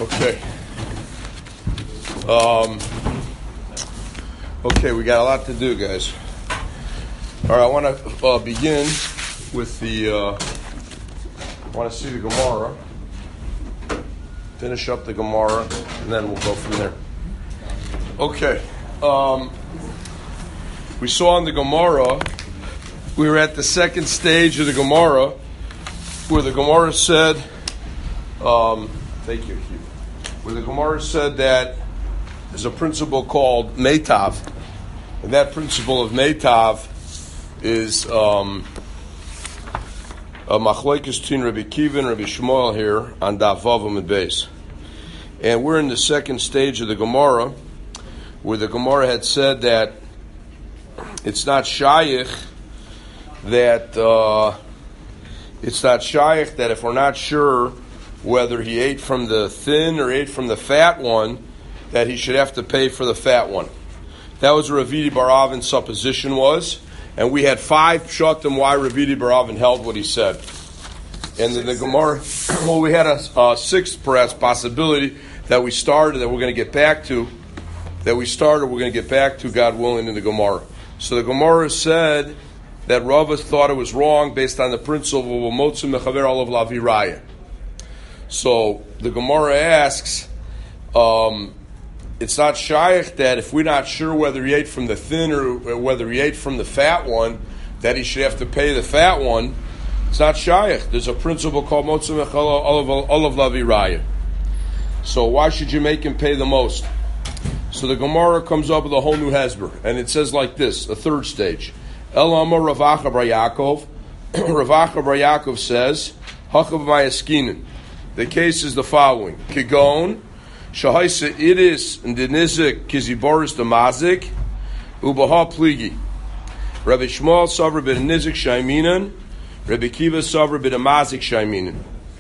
Okay. Okay, we got a lot to do, guys. All right, I want to begin with I want to see the Gemara, finish up the Gemara, and then we'll go from there. Okay. We saw in the Gemara, we were at the second stage of the Gemara, where the Gemara said, thank you, Hugh. Where the Gemara said that there's a principle called Meitav, and that principle of Meitav is a machlokes between Rabbi Kiva and Rabbi Shmuel here on Daf Vav and Beis. And we're in the second stage of the Gemara, where the Gemara had said that it's not shaykh that if we're not sure whether he ate from the thin or ate from the fat one, that he should have to pay for the fat one. That was what Ravidi Bar Avin's supposition was, and we had 5 pshatim why Ravidi Bar Avin held what he said. And then the Gemara, well, we had a 6th perhaps possibility that we started, that we're going to get back to, God willing, in the Gemara. So the Gemara said that Rava thought it was wrong based on the principle of Motzu Mechaver Olav Lavi Raya. So the Gemara asks, it's not shaykh that if we're not sure whether he ate from the thin or whether he ate from the fat one, that he should have to pay the fat one. It's not shaykh. There's a principle called Motzu Mechaver Olav Lavi Raya. So why should you make him pay the most? So the Gemara comes up with a whole new hesber, and it says like this, a 3rd stage. El Amar Rav Acha bar Yaakov. Rav Acha bar Yaakov says, Hachav Mayaskinin. The case is the following: Kigon, Shahaisa Idis and Denizik Kiziboris the Mazik, Ubaha Pligi. Rabbi Shmuel Savra bid Nizik Shaiminan, Rabbi Kiva Savra bid Mazik Shaiminan.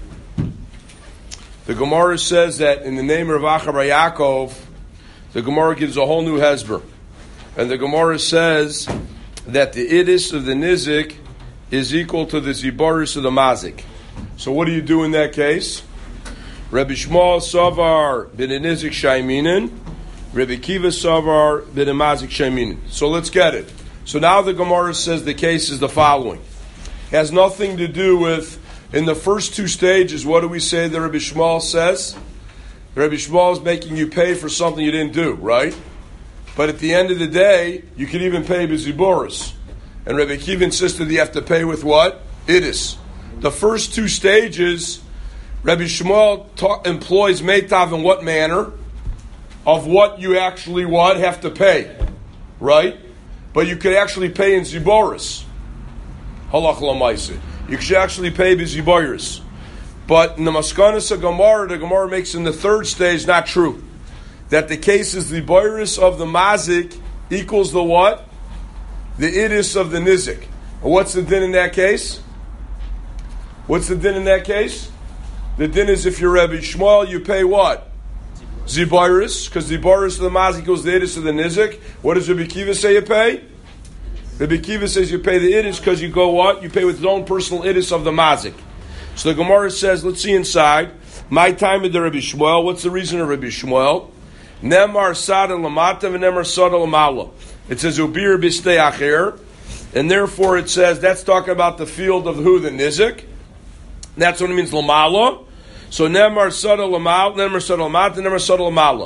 The Gemara says that in the name of Rav Acha bar Yaakov, the Gemara gives a whole new hesber. And the Gemara says that the Idis of the Nizik is equal to the Ziboris of the Mazik. So what do you do in that case? Rabbi Shmuel Savar bin Nizik Shaiminin, Rabbi Kiva Savar bin Mazik Shaiminin. So let's get it. So now the Gemara says the case is the following. It has nothing to do with, in the first 2 stages, what do we say that Rabbi Shmuel says? Rabbi Shmuel is making you pay for something you didn't do, right? But at the end of the day, you can even pay Biziboris. And Rabbi Kiva insisted you have to pay with what? Idis. The first 2 stages, Rabbi Shmuel employs Meitav in what manner? Of what you actually have to pay, right? But you could actually pay in Ziboris. Halach l'maaseh. You should actually pay Biziboris. But in the Maskanas of Gemara, the Gemara makes in the 3rd stage not true. That the case is the Boiris of the Mazik equals the what? The Idis of the Nizik. And what's the din in that case? What's the din in that case? The din is if you're Rabbi Shmuel, you pay what? Ziboris, because the Boiris of the Mazik equals the Idis of the Nizik. What does Rabbi Kiva say you pay? Rabbi Kiva says you pay the Idis because you go what? You pay with your own personal Idis of the Mazik. So the Gemara says, let's see inside. My time of the Rabbi Shmuel. What's the reason of Rabbi Shmuel? Nemar sada lamata v'nemar sada lamala. It says ubir b'stei acher, and therefore it says that's talking about the field of who? The nizik. That's what it means lamala. So nemar sada lamala, nemar sada lamata, nemar sada lamala.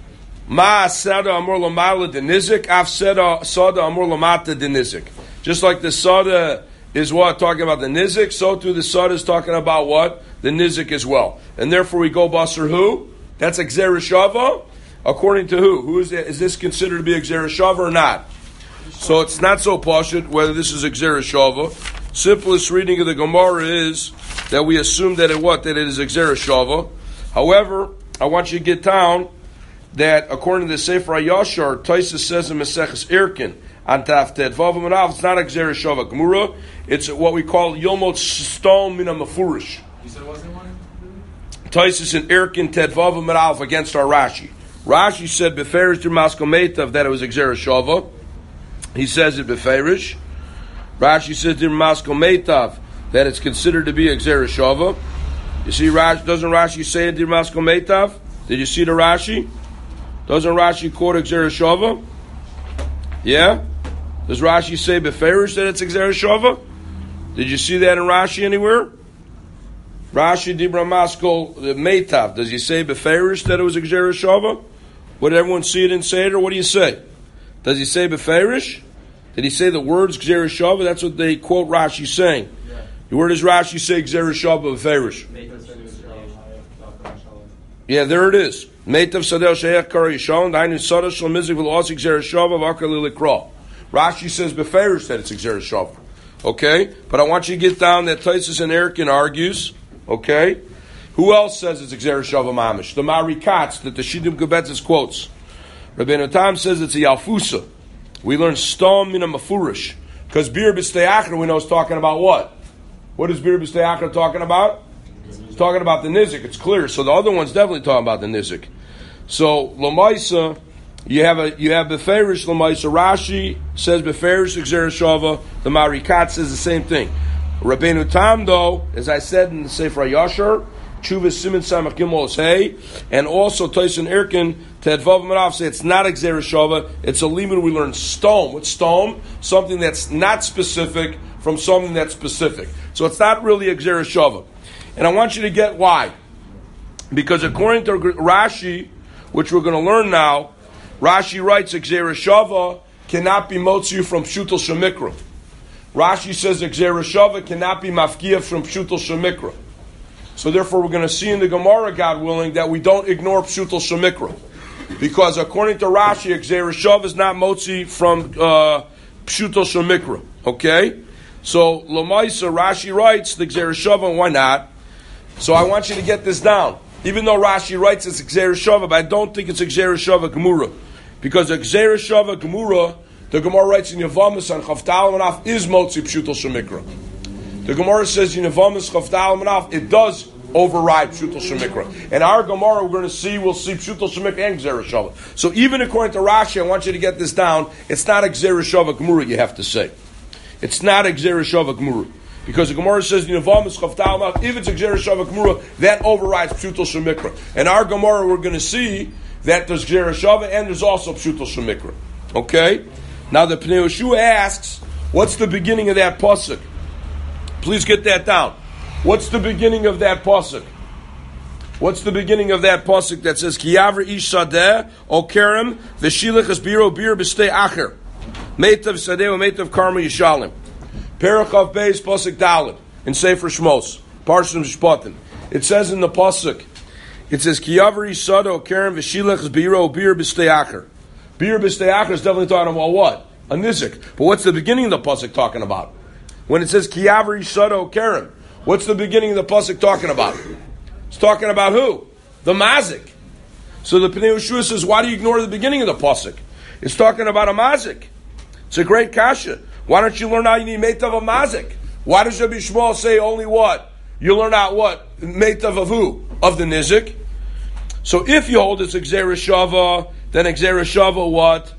Ma sada amor lamala de nizik, af sada amor lamata de nizik. Just like the sada is what? Talking about the nizik, so too the sada is talking about what? The nizik as well. And therefore we go basar who? That's a Xereshava. According to who? Who is that? Is this considered to be a Xereshava or not? So it's not so pashut whether this is a Xereshava. Simplest reading of the Gemara is that we assume that that it is a Xereshava. However, I want you to get down that according to the Sefer HaYashar, Taisa says in Maseches Irkin, Antaftet Vavam and Av, it's not a Xereshava Gemura. It's what we call Yomot Stom Mina Mafurish. You said what's the one? Taisus and Irkin Tedvavam and Alf against our Rashi. Rashi said Beferish Dermasko Meitav that it was a Xereshava. He says it Beferish. Rashi says Dermasko Meitav that it's considered to be a Xereshava. You see, doesn't Rashi say it Dermasko Meitav? Did you see the Rashi? Doesn't Rashi quote Gzera Shava? Yeah? Does Rashi say beferish that it's Gzera Shava? Did you see that in Rashi anywhere? Rashi Dibra Maskol Meitav. Does he say beferish that it was Gzera Shava? Would everyone see it in Seder? What do you say? Does he say beferish? Did he say the words Gzera Shava? That's what they quote Rashi saying. Yeah. Where does Rashi say Gzera Shava beferish? Yeah, there it is. Meitav Sadel Sheikh Kari Yishalom. Dainu Sadel Shal Mizik Vil Osik Gzera Shava Vakali Likra. Rashi says beferish that it's Gzera Shava. Okay, but I want you to get down that Taisus and Erkin argues. Okay, who else says it's Gzera Shava Mamish? The Marikatz that the Shidim Gebetzes quotes. Rabbeinu Tam says it's a Yalfusa. We learn Stom Mina Mafurish because Bir B'Stei Achra we know is talking about what? What is Bir B'Stei Achra talking about? It's talking about the Nizik. It's clear. So the other one's definitely talking about the Nizik. So Lamaisa, you have Beferish Lamaisa. Rashi says Beferish Gzera Shava. The Marikat says the same thing. Rabbeinu Tam, though, as I said in the Sefer Yashar, Chuvas Siman Samach Gimel Hey, and also Tyson Erkin Tedvav Manav say it's not a Gzera Shava. It's a limud we learn Stom. What's Stom? Something that's not specific from something that's specific. So it's not really a Gzera Shava. And I want you to get why. Because according to Rashi, which we're going to learn now, Rashi writes a Gzera Shava cannot be motzi from Pshutal Shemikra. Rashi says a Gzera Shava cannot be mafkiya from Pshutal Shemikra. So therefore we're going to see in the Gemara, God willing, that we don't ignore Pshutal Shemikra. Because according to Rashi, a Gzera Shava is not motzi from Pshutal Shemikra. Okay? So Lamaisa, Rashi writes the Gzera Shava, why not? So I want you to get this down. Even though Rashi writes it's a Gzera Shava, but I don't think it's a Gzera Shava Gemura. Because a Gzera Shava Gemura, the Gemara writes in Yavamas and Chavtal Manaf is Motzi Pshutal Shemikra. The Gemara says in Yavamas Chavtal Manaf it does override Pshutal Shemikra. And our Gemara we'll see Pshutal Shemikra and Gzera Shava. So even according to Rashi, I want you to get this down, it's not a Gzera Shava Gemura, you have to say. It's not a Gzera Shava Gemura. Because the Gemara says, if it's a Gzera Shava Gemura, that overrides Pshutal Shemikra. And our Gemara, we're going to see that there's Gzera Shava and there's also Pshutal Shemikra. Okay? Now the Pnei Yehoshua asks, what's the beginning of that pasuk? Please get that down. What's the beginning of that pasuk? What's the beginning of that pasuk that says, Ki yavri ish sadeh o kerem v'shilach es biro bir b'stei acher meitav sadeh o meitav karma yishalim. Parachav Beis Pasuk Daled in Sefer Shmos, Parshat Mishpatim. It says in the pasuk, it says Ki yavri sado kerem v'shilach biro bir b'stei acher. Bir b'stei acher is definitely talking about what? A nizik. But what's the beginning of the pasuk talking about? When it says Ki yavri sado kerem, what's the beginning of the pasuk talking about? It's talking about who? The mazik. So the Pnei Yehoshua says, why do you ignore the beginning of the pasuk? It's talking about a mazik. It's a great kasha. Why don't you learn how you need meitav of mazik? Why does Rabbi Shmuel say only what? You learn out what? Meitav of who? Of the nizik. So if you hold it's a Gzera Shava, then a Gzera Shava what?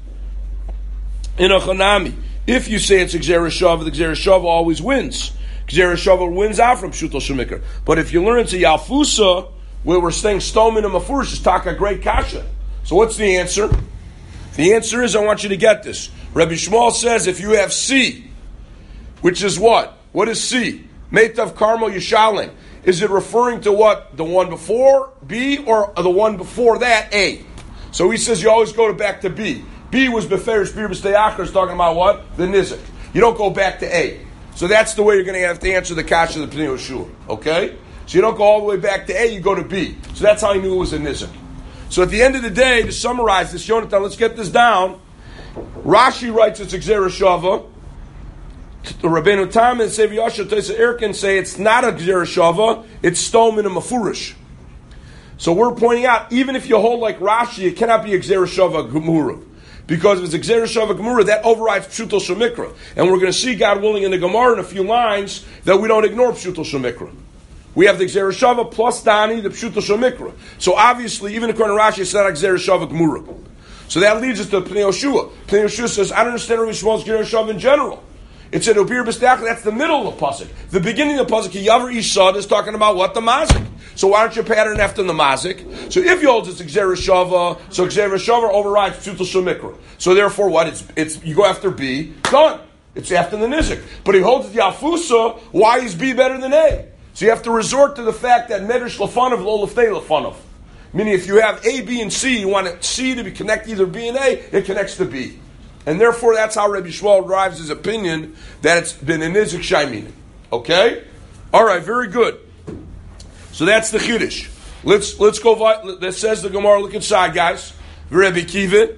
In a Chanami. If you say it's a Gzera Shava, the Gzera Shava always wins. Gzera Shava wins out from Pshutal Shemikra. But if you learn it's a Yalfusa, where we're saying Stom in a Mafurish, is taka great kasha. So what's the answer? The answer is, I want you to get this. Rabbi Shmuel says if you have C, which is what? What is C? Meitav Karmo Yishalim. Is it referring to what? The one before B or the one before that A? So he says you always go back to B. B was Beferish Bir B'Stei Acher is talking about what? The Nizik. You don't go back to A. So that's the way you're going to have to answer the kasha of the Pnei Yehoshua. Okay? So you don't go all the way back to A, you go to B. So that's how he knew it was a Nizik. So at the end of the day, to summarize this, Yonatan, let's get this down. Rashi writes it's a Gzera Shava. The Rabbeinu Tam and Sefer Yashar Tosa Erkin say it's not a Gzera Shava, it's Stom in a Mafurish. So we're pointing out, even if you hold like Rashi, it cannot be a Gzera Shava Gemura. Because if it's a Gzera Shava Gemura, that overrides Pshutal Shemikra. And we're going to see, God willing, in the Gemara in a few lines, that we don't ignore Pshutal Shemikra. We have the Gzera Shava plus Dani, the Pshutal Shemikra. So obviously, even according to Rashi, it's not a Gzera Shava Gemura. So that leads us to Pnei Yehoshua. Pnei Yehoshua says, I don't understand Rabbi Shmuel's Gzera Shava in general. It said, Ubir B'Stei Acher, that's the middle of the pasuk. The beginning of the pasuk, Yavar Ishad, is talking about what? The mazik. So why don't you pattern after the mazik? So if you hold it's Gzera Shava, so Gzera Shava overrides Pshuto Shemikra. So therefore, what? It's you go after B, done. It's after the nizik. But he holds the Afusa. Why is B better than A? So you have to resort to the fact that Medrash Lefanov lo Leftei Lefanov. Meaning, if you have A, B, and C, you want C to be connected either B and A, it connects to B. And therefore, that's how Rabbi Shmuel drives his opinion that it's been a nizik shaymin. Okay? All right, very good. So that's the chiddush. Let's go. That says the Gemara. Look inside, guys. Rabbi Kiva.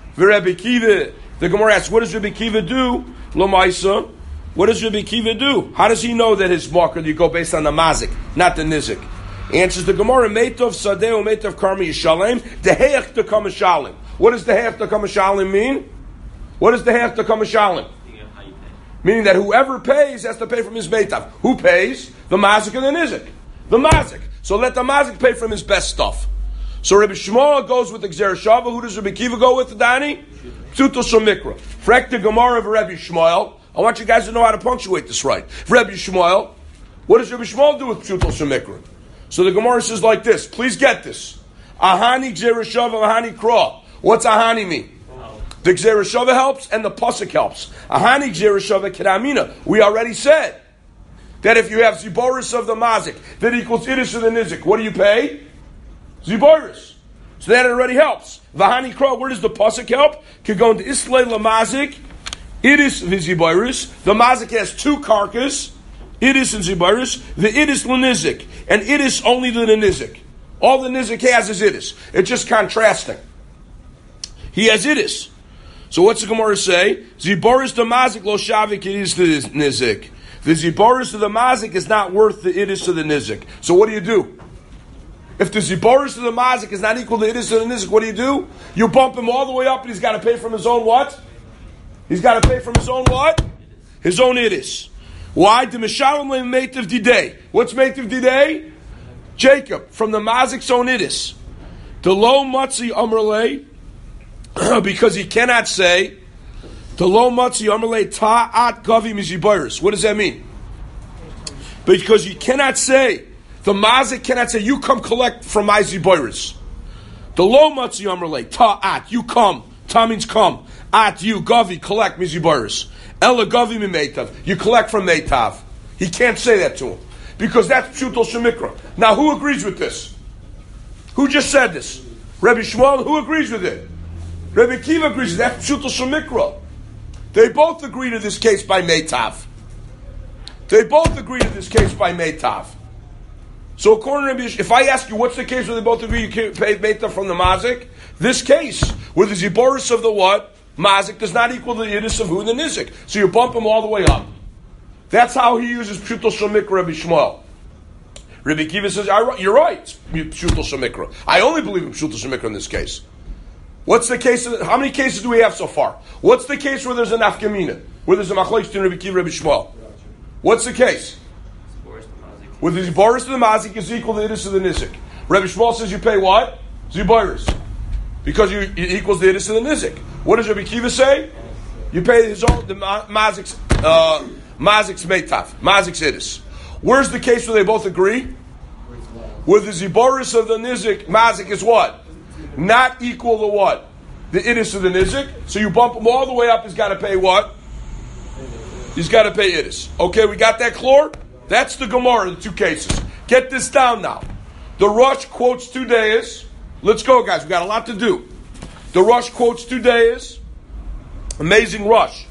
The Gemara asks, what does Rabbi Kiva do? Lo Maisa. What does Rabbi Kiva do? How does he know that his marker, you go based on the mazik, not the nizik? Answers the Gemara, Meitov Sadeo, Meitov Karmi Yishalem, Deheach to Kamashalim. What does Deheach to Kamashalim mean? What does Deheach to Kamashalim? Meaning that whoever pays has to pay from his Meitav. Who pays? The mazik and the nizik. The mazik. So let the mazik pay from his best stuff. So Rabbi Shmuel goes with the Gzera Shava. Who does Rabbi Kiva go with, Dani? Pshuto Shemikra. Frek the Gemara of Rabbi Shmuel. I want you guys to know how to punctuate this right. Rabbi Shmuel. What does Rabbi Shmuel do with Pshuto Shemikra? So the Gemara says like this. Please get this. Ahani Gzera Shava, Ahani Kra. What's Ahani mean? The Gzera Shava helps and the Pasuk helps. Ahani Gzera Shava Kedamina. We already said that if you have Ziboris of the Mazik that equals Idis of the Nizik, what do you pay? Ziboris. So that already helps. Vahani Kra, where does the Pasuk help? Could go into Islay Lamazik, Idis Viziboris. The Mazik has two karkas. Idis and Zibaris, the Idis l'nizik, and Idis only to the nizik. All the nizik has is Idis. It's just contrasting. He has Idis. So what's the Gemara say? Zibaris the mazik lo shavik Idis the nizik. The Zibaris of the mazik is not worth the Idis of the nizik. So what do? If the Zibaris of the mazik is not equal to Idis of the nizik, what do? You bump him all the way up and he's got to pay from his own what? He's got to pay from his own what? His own Idis. Why? The Mishalom Meitiv Didei. What's Meitiv Didei? Jacob, from the Mazik's own Idis. The Lo Matzi Amrle, because he cannot say, the Lo Matzi Amrle Ta'at Gavi Mizibayris. What does that mean? Because you cannot say, the Mazik cannot say, you come collect from my Zibayris. The Lo Matzi Amrle Ta'at, you come. Ta means come. At you, Gavi, collect Mizibayris. Ela Gavi Meitav. You collect from Meitav. He can't say that to him. Because that's Pshuto Shemikra. Now who agrees with this? Who just said this? Rabbi Shmuel, who agrees with it? Rabbi Kiva agrees with that. That's Pshuto Shemikra. They both agree to this case by Meitav. So according to Rabbi, if I ask you what's the case where they both agree you can pay Meitav from the Mazik? This case, where the Ziboris of the what? Mazik does not equal the Yiddish of who? The Nizik. So you bump him all the way up. That's how he uses Pshuto Shemikra, Rabbi Shmuel. Rabbi Kiva says, you're right, Pshuto Shemikra. I only believe in Pshuto Shemikra in this case. What's the case? How many cases do we have so far? What's the case where there's an afkamina? Where there's a machlokes between Rabbi Kiva and Rabbi Shmuel? What's the case? Where the Ziboris of the Mazik is equal to the Yiddish of the Nizik. Rabbi Shmuel says you pay what? Ziboris. Because it equals the Yiddish of the Nizik. What does Rabbi Kiva say? You pay his own, the Mazik's Meitav, Mazik's Idis. Where's the case where they both agree? Where the Ziboris of the Nizik, Mazik is what? Not equal to what? The Idis of the Nizik. So you bump him all the way up, he's got to pay what? He's got to pay Idis. Okay, we got that clear? That's the Gemara, the two cases. Get this down now. The Rosh quotes 2 days. Let's go, guys. We got a lot to do. The Rosh quotes 2 days. Amazing Rosh.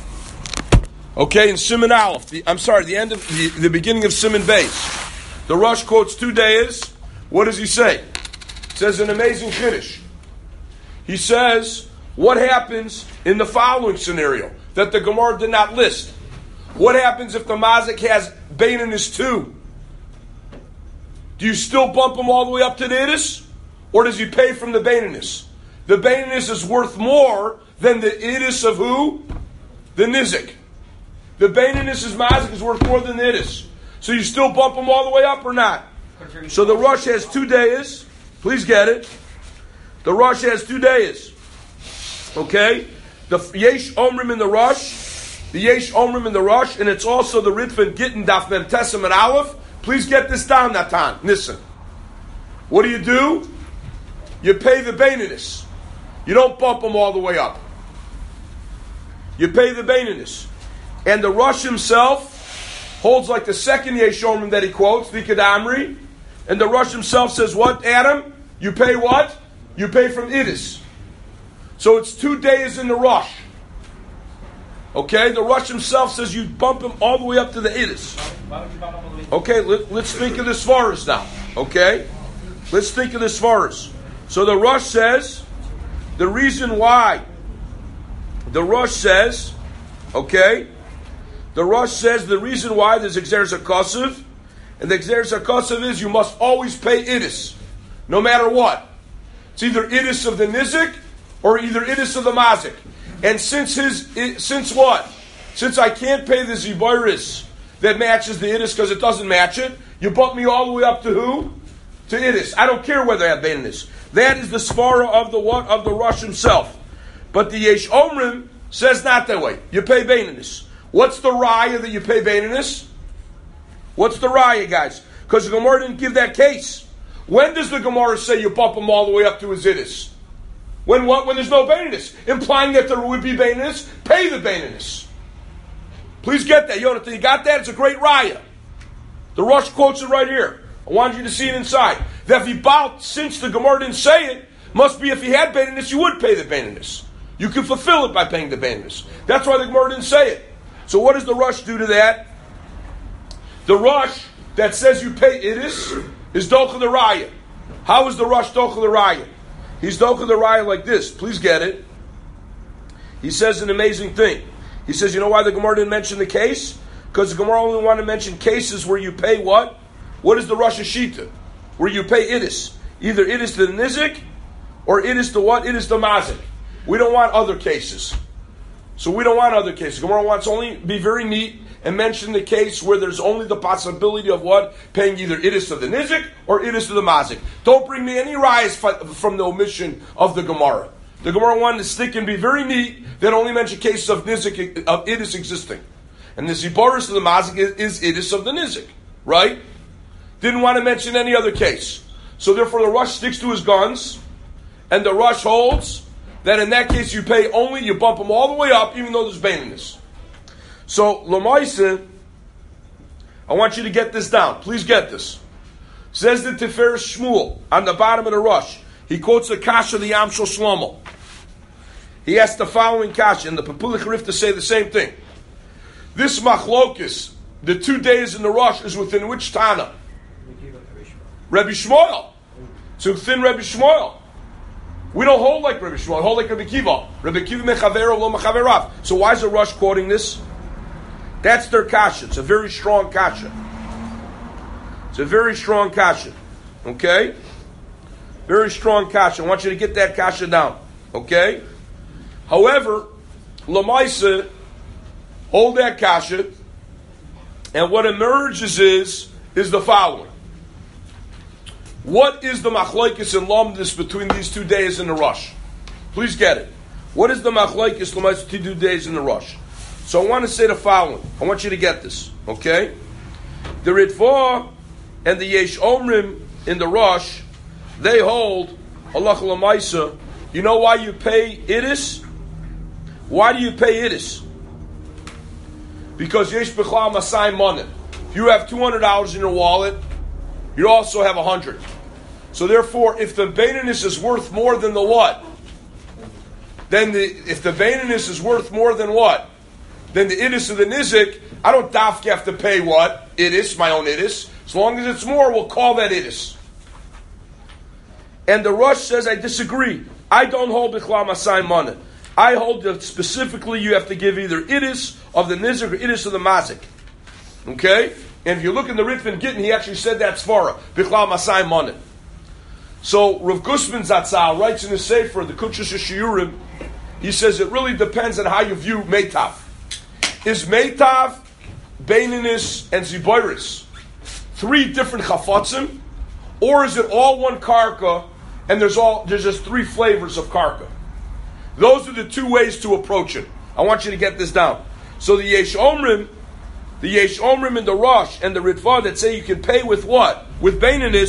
Okay, in Siman Aleph. The end of the beginning of Siman Beis. The Rosh quotes 2 days. What does he say? He says an amazing Kiddush. He says, what happens in the following scenario that the Gemara did not list? What happens if the Mazik has Baininus too? Do you still bump him all the way up to the Idis? Or does he pay from the Baininus? The Baininus is worth more than the Idis of who? The Nizik. The Baininus' Mazik is worth more than the Idis. So you still bump him all the way up or not? So the Rosh has 2 days. Please get it. The Rosh has 2 days. Okay? The Yesh Omrim in the Rosh. The Yesh Omrim in the Rosh. And it's also the Ritva Gittin Daf Mem Tesem and Aleph. Please get this down, Natan. Listen. What do? You pay the Baininus. You don't bump them all the way up. You pay the Baininus. And the Rosh himself holds like the second Yesh Omrim that he quotes, the Kedamri. And the Rosh himself says, what, Adam? You pay what? You pay from Idis. So it's 2 days in the Rosh. Okay, the Rosh himself says you bump him all the way up to the Idis. Okay, let's think of the Svaras now. Okay? Let's think of the Svaras. So the Rosh says, the reason why, the Rosh says, okay, the Rosh says the reason why there's Exeres HaKosav, and the Exeres HaKosav is you must always pay Idis, no matter what. It's either Idis of the Nizik, or either Idis of the Mazik. And since what? Since I can't pay the Ziboris that matches the Idis because it doesn't match it, you bump me all the way up to who? To Idis. I don't care whether I have Baininus. That is the Svara of the what? Of the Rosh himself. But the Yesh Omrim says not that way. You pay Baininus. What's the Raya that you pay Baininus? What's the Raya, guys? Because the Gemara didn't give that case. When does the Gemara say you bump him all the way up to his Idis? When what? When there's no Baininus. Implying that there would be Baininus, pay the Baininus. Please get that. Yonatan, you got that? It's a great Raya. The Rosh quotes it right here. I wanted you to see it inside. That if he bought, since the Gemara didn't say it, must be if he had Baininus, you would pay the Baininus. You can fulfill it by paying the Baininus. That's why the Gemara didn't say it. So what does the Rosh do to that? The Rosh that says you pay Idis is Docha the Raya. How is the Rosh Docha the Raya? He's Docha the Raya like this. Please get it. He says an amazing thing. He says, you know why the Gemara didn't mention the case? Because the Gemara only wanted to mention cases where you pay what? What is the Rosh Hashita? Where you pay Idis. Either Idis to the Nizik, or Idis to what? Idis to Mazik. We don't want other cases. So we don't want other cases. Gemara wants only be very neat and mention the case where there's only the possibility of what? Paying either Idis to the Nizik or Idis to the Mazik. Don't bring me any rise from the omission of the Gemara. The Gemara wanted to stick and be very neat that only mention cases of Nizik, of Idis existing. And the Ziboris of the Mazik is Idis of the Nizik. Right? Didn't want to mention any other case. So therefore the Rosh sticks to his guns, and the Rosh holds that in that case you pay only, you bump them all the way up, even though there's Baininus. So, Lamaisa, I want you to get this down. Please get this. Says the Tiferes Shmuel on the bottom of the Rosh. He quotes the Kasha of the Yamshel Shlomo. He asks the following Kasha, and the Pepulich Rif to say the same thing. This Machlokis, the 2 days in the Rosh, is within which Tana? Rabbi Shmuel. It's within Rabbi Shmuel. We don't hold like Rabbi Shmuel. We hold like Rabbi Kiva. Rabbi Kiva mechavero lo mechaverav. So why is the Rosh quoting this? That's their kasha. It's a very strong kasha. It's a very strong kasha. Okay? Very strong kasha. I want you to get that kasha down. Okay? However, Lamaisa, hold that kasha, and what emerges is the following. What is the machlokes and lomdus between these 2 days in the Rosh? Please get it. What is the machlokes lomdus 2 days in the Rosh? So I want to say the following. I want you to get this. Okay? The Ritva and the Yesh Omrim in the Rosh, they hold halacha l'maisa. You know why you pay Idis? Why do you pay Idis? Because Yesh B'chal Masai Money. If you have $200 in your wallet, you also have 100. So therefore, if the Baininus is worth more than the what? If the Baininus is worth more than what? Then the Idis of the Nizik, I don't dafke have to pay what? Idis, my own Idis. As long as it's more, we'll call that Idis. And the Rosh says, I disagree. I don't hold B'chla Masai Mana. I hold that specifically you have to give either Idis of the Nizik or Idis of the Mazik. Okay? And if you look in the Ritvan Gittin, he actually said that Svara, Bichlal Masai Manin. So Rav Gusman Zatzal writes in his Sefer, the Kutshes Shiurim, he says it really depends on how you view Meitav. Is Meitav, Baininus, and Ziboris 3 different chafatzim, or is it all one karka and there's just 3 flavors of karka? Those are the 2 ways to approach it. I want you to get this down. So the Yesh Omrim and the Rosh and the Ritva that say you can pay with what? With Baininus,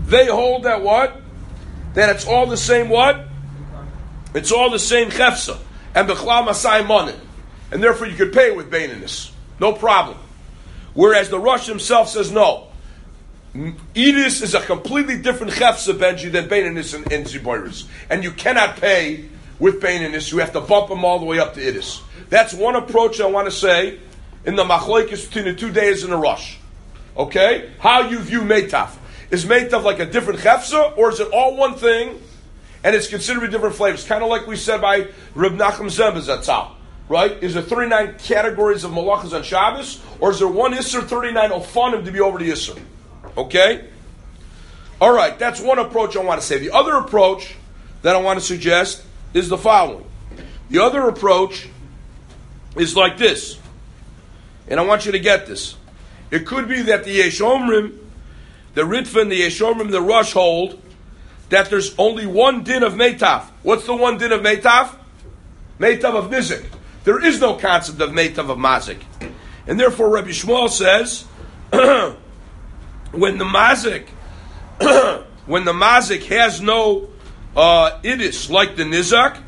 They hold that what? That it's all the same what? It's all the same chefsa. And b'chlal masai manin. And therefore you could pay with baininus. No problem. Whereas the Rosh himself says no. Edis is a completely different chefsa, Benji, than baininus and ziboris. And you cannot pay with baininus. You have to bump them all the way up to Edis. That's one approach I want to say in the machlokes between the 2 days in the Rosh. Okay? How you view meitav. Is meitav like a different chefsa, or is it all one thing, and it's considered different flavors? Kind of like we said by Reb Nachum Zemba Zatzal, right? Is there 39 categories of malachas on Shabbos, or is there one Isser, 39 ofanim to be over the Isser? Okay? All right, that's one approach I want to say. The other approach that I want to suggest is the following. The other approach is like this, and I want you to get this. It could be that the Yesh Omrim, the Ritva and the Yesh Omrim, the Rosh hold that there's only one din of meitav. What's the one din of meitav? Meitav of nizik. There is no concept of meitav of mazik. And therefore Rabbi Shmuel says, when the mazik has no idis like the nizak,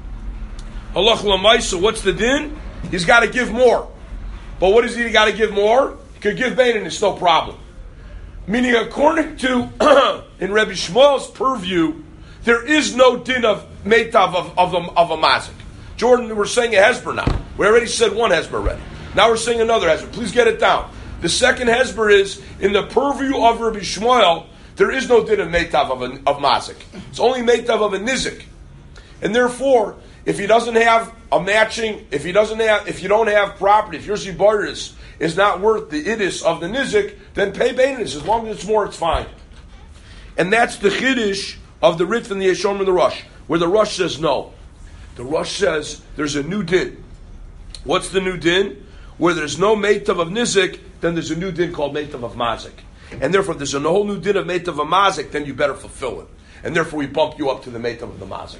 halach l'maisa, what's the din? He's got to give more. But what is he got to give more? He could give bain, it's no problem. Meaning, according to, in Rabbi Shmuel's purview, there is no din of meitav of a mazik. Jordan, we're saying a hesber now. We already said one hesber already. Now we're saying another hesber. Please get it down. The second hesber is, in the purview of Rabbi Shmuel, there is no din of meitav of mazik. It's only meitav of a nizik. And therefore, if he doesn't have a matching, if you don't have property, if your ziboris is not worth the idis of the nizik, then pay bainis. As long as it's more, it's fine. And that's the chiddush of the Ritva and the Yesh Omrim and the Rosh, where the Rosh says no. The Rosh says there's a new din. What's the new din? Where there's no meitav of nizik, then there's a new din called meitav of mazik. And therefore, if there's a whole new din of meitav of mazik, then you better fulfill it. And therefore, we bump you up to the meitav of the mazik.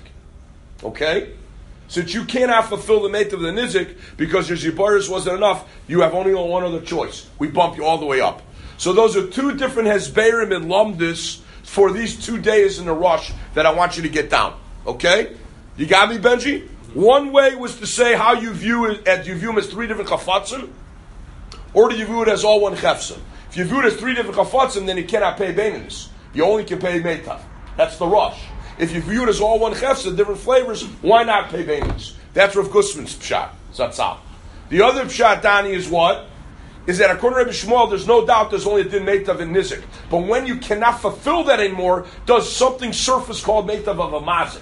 Okay? Since you cannot fulfill the meitav of the nizik because your ziboris wasn't enough, you have only one other choice. We bump you all the way up. So those are two different hesberim and lumdis for these 2 days in the Rosh that I want you to get down. Okay? You got me, Benji? One way was to say how you view it, do you view them as 3 different chafatzim, or do you view it as all one chefsim? If you view it as 3 different chafatzim, then you cannot pay baininus. You only can pay meitav. That's the Rosh. If you view it as all one chefsa, different flavors, why not pay baininus? That's Rav Gusman's pshat. Zatzal. The other pshat, Dani, is what? Is that according to Rabbi Shmuel, there's no doubt there's only a din meitav and nizik. But when you cannot fulfill that anymore, does something surface called meitav of a mazik?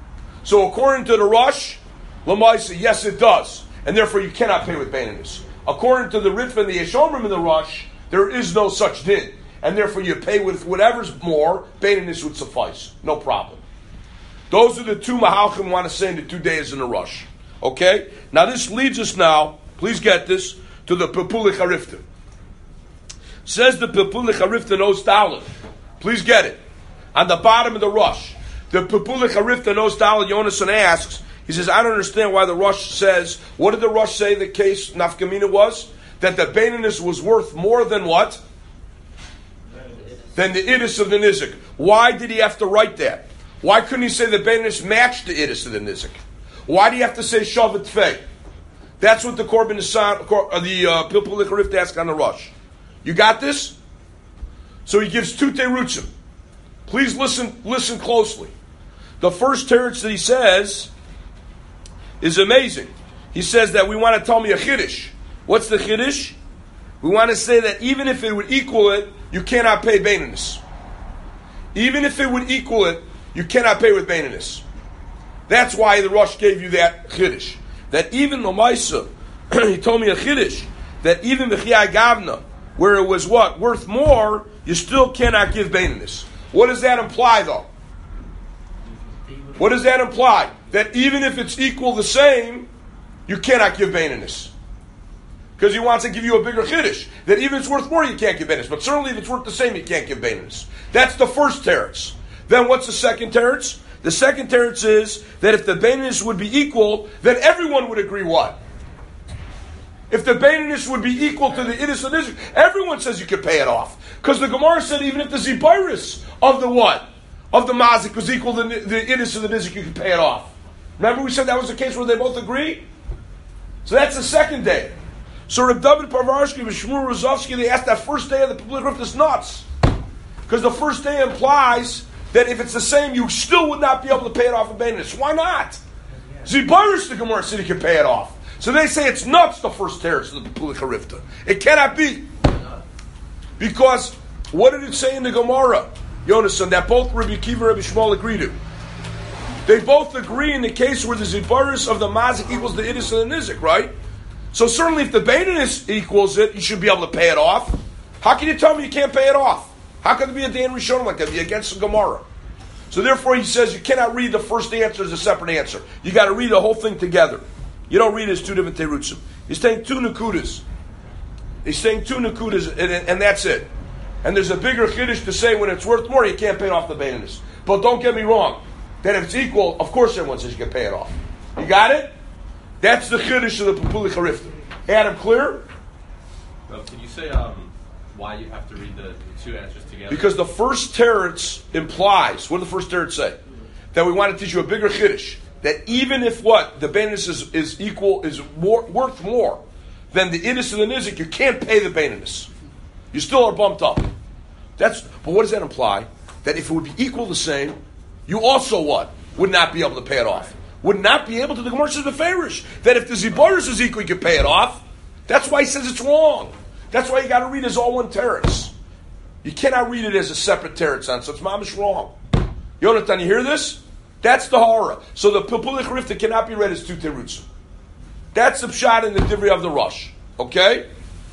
So according to the Rosh, Lamaisa, yes it does. And therefore you cannot pay with baininus. According to the Ritva and the Yesh Omrim and the Rosh, there is no such din. And therefore you pay with whatever's more, baininus would suffice. No problem. Those are the two mahalchim want to say in the 2 days in the Rosh. Okay? Now this leads us now, please get this, to the Pepulich Harifta. Says the Pepulich Harifta knows Daled. Please get it. On the bottom of the Rosh. The Pepulich Harifta knows Daled. Yonason asks, he says, I don't understand why the Rosh says, what did the Rosh say the case Nafkamina was? That the baininus was worth more than what? Than the idis of the nizik. Why did he have to write that? Why couldn't he say the baininus matched the idis of the nizik? Why do you have to say shavat fei? That's what the Korban Nisan, the Pepulich Harifta asks on the Rosh. You got this? So he gives 2 terutzim. Please listen closely. The first teretz that he says is amazing. He says that we want to tell me a chiddush. What's the chiddush? We want to say that even if it would equal it, you cannot pay baininus. Even if it would equal it, you cannot pay with baininus. That's why the Rosh gave you that chiddush. That even the Maisa, he told me a chiddush, that even B'chiyai Gavna, where it was what? Worth more, you still cannot give baininus. What does that imply though? What does that imply? That even if it's equal the same, you cannot give baininus. Because he wants to give you a bigger chiddush. That even if it's worth more, you can't give baininus. But certainly if it's worth the same, you can't give baininus. That's the first teretz. Then what's the second teretz? The second teretz is that if the baininus would be equal, then everyone would agree what? If the Baininus would be equal to the Idis of the Nizik, everyone says you could pay it off. Because the Gemara said even if the Zibiris of the what? Of the Mazik was equal to the Idis of the Nizik, you could pay it off. Remember we said that was the case where they both agree? So that's the second day. So Reb David Parvarsky and Shmuel Rozovsky, they asked that first day of the public rift is nuts. Because the first day implies that if it's the same, you still would not be able to pay it off in Baininus. Why not? Zibiris, the Gemara said he could pay it off. So they say it's nuts, the first teretz of the Pepulik Harifta. It cannot be. Because what did it say in the Gemara, Yonason, that both Rabbi Akiva and Rabbi Shmuel agree to? They both agree in the case where the Zibaris of the Mazik equals the Idis of the Nizik, right? So certainly if the Baininus equals it, you should be able to pay it off. How can you tell me you can't pay it off? How can it be a Dan Rishonim like that? Be against the Gemara. So therefore he says you cannot read the first answer as a separate answer. You got to read the whole thing together. You don't read it as two different terutzim. He's saying two nakudas. He's saying two nakudas, and that's it. And there's a bigger chiddush to say when it's worth more, you can't pay it off the Baininus. But don't get me wrong. That if it's equal, of course everyone says you can pay it off. You got it? That's the chiddush of the Pepulik Harifta. Adam, clear? Can you say why you have to read the two answers together? Because the first teretz implies, what did the first teretz say? That we want to teach you a bigger chiddush. That even if what? The Baininus is equal, is worth more than the Idis of the Nizik, you can't pay the Baininus. You still are bumped up. But what does that imply? That if it would be equal the same, you also what? Would not be able to pay it off. Would not be able to. The Gemara says beferish that if the Ziboris is equal, you can pay it off. That's why he says it's wrong. That's why you got to read it as all one teretz. You cannot read it as a separate teretz, so it's mamish wrong. Yonatan, you hear this? That's the horror. So the Pepulik Harifta cannot be read as two terutzim. That's the pshat in the Divrei of the Rosh. Okay?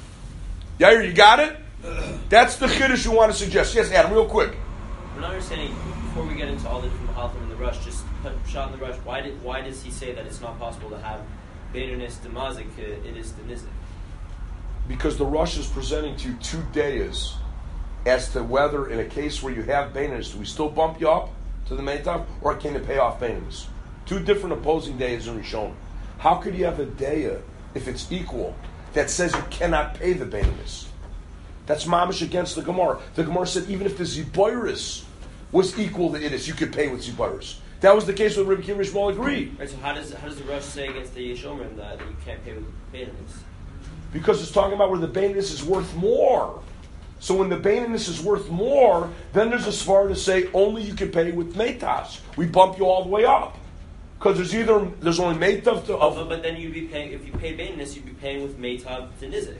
Yair, you got it? That's the chiddush you want to suggest. Yes, Adam, real quick. We're not understanding, before we get into all the different Mahalchim in the Rush, just put pshat in the Rush, why does he say that it's not possible to have Baininus to Mazik, it is to Nizik? Because the Rosh is presenting to you two days as to whether in a case where you have Baininus, do we still bump you up to the Meitav, or can you pay off Baininus? Two different opposing days in Rishon. How could you have a daya, if it's equal, that says you cannot pay the Baininus? That's mamish against the Gemara. The Gemara said even if the Ziboris was equal to Idis, you could pay with Ziboris. That was the case with Rabbi Akiva and Shmuel agreed. Right, so how does the Rosh say against the Yeshomrim that you can't pay with Baininus? Because it's talking about where the Baininus is worth more. So when the Baininus is worth more, then there's a svar to say only you can pay with Meitas. We bump you all the way up. Because there's only Meitav to... But then you'd be paying, if you pay Baininus, you'd be paying with Meitav to Nizik.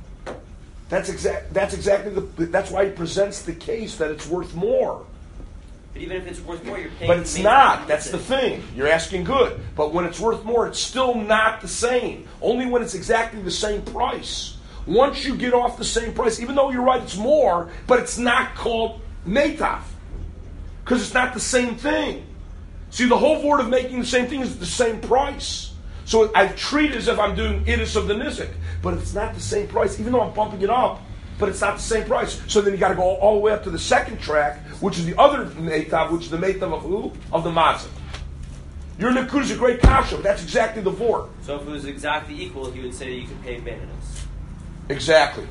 That's why he presents the case that it's worth more. But even if it's worth more, you're paying... But it's not. That's the thing. You're asking good. But when it's worth more, it's still not the same. Only when it's exactly the same price. Once you get off the same price, even though you're right, it's more, but it's not called Meitav. Because it's not the same thing. See, the whole word of making the same thing is the same price. So I treat it as if I'm doing Idis of the Nizik. But it's not the same price, even though I'm bumping it up. But it's not the same price. So then you got to go all the way up to the second track, which is the other Meitav, which is the Meitav of who? Of the Mazik. Your Nakud is a great kasha, but that's exactly the vort. So if it was exactly equal, he would say you could pay Baininus. Exactly.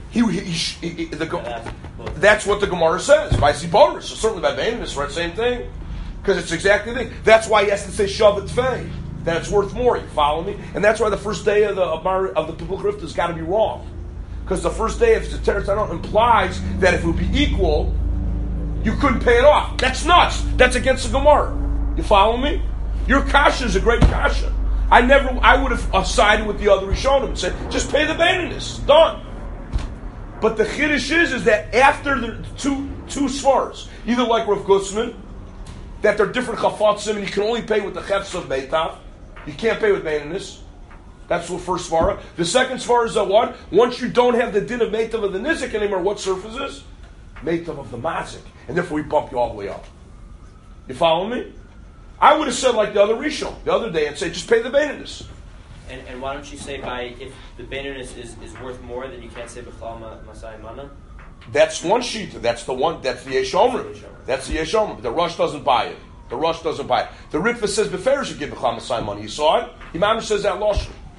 That's what the Gemara says. By Ziboris, so certainly by Baininus, right? Same thing. Because it's exactly the thing. That's why he has to say Shabbat Fei. That it's worth more. You follow me? And that's why the first day of the Pepulik Harifta has got to be wrong. Because the first day, if it's a teretz Tanon, implies that if it would be equal, you couldn't pay it off. That's nuts. That's against the Gemara. You follow me? Your kasha is a great kasha. I would have sided with the other Rishonim and said, just pay the Baininus. Done. But the chiddush is that after the two svars, either like Rav Gutzman, that they're different chafatzim and you can only pay with the chefs of Meitav. You can't pay with Baininus. That's the first svara. The second svara is that what? Once you don't have the din of Meitav of the Nizik anymore, what surface is? Meitav of the Mazik. And therefore we bump you all the way up. You follow me? I would have said like the other Rishon, the other day, and say just pay the Baininus. And why don't you say if the Baininus is worth more, then you can't say B'chlal Masai Mana? That's one shita. That's the Yeshomrim. That's the Yeshomrim. The Rosh doesn't buy it. The Ritva says Beferish should give B'chlal Masai money. You saw it? Imam says that Lashon.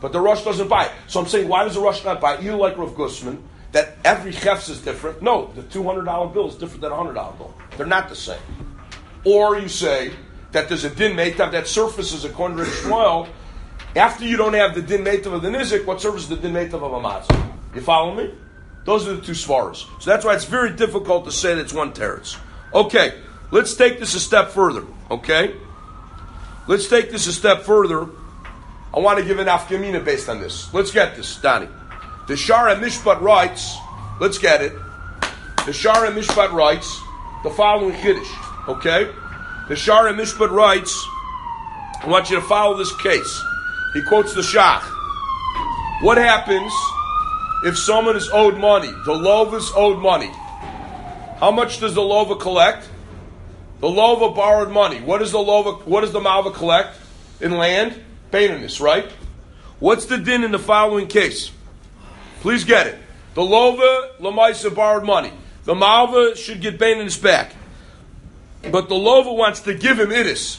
but the Rosh doesn't buy it. So I'm saying, why does the Rosh not buy it? You like Rav Gusman, that every chefs is different. No, the $200 bill is different than a $100 bill. They're not the same. Or you say that there's a din meitav that surfaces according to Reb Shmuel. After you don't have the din meitav of the nizik, what surfaces the din meitav of a matzah? You follow me? Those are the two svaras. So that's why it's very difficult to say that it's one teretz. Okay, let's take this a step further. Okay? Let's take this a step further. I want to give an afkamina based on this. Let's get this, Donnie. The Shara Mishpat writes, let's get it. The Shara Mishpat writes the following Kiddush. Okay? The Shara Mishpat writes, I want you to follow this case. He quotes the Shach. What happens if someone is owed money? The lova is owed money. How much does the lova collect? The lova borrowed money. What does the malva collect in land? Baininus, right? What's the din in the following case? Please get it. The lova, lamaisa, borrowed money. The malva should get baininus back. But the lova wants to give him idis.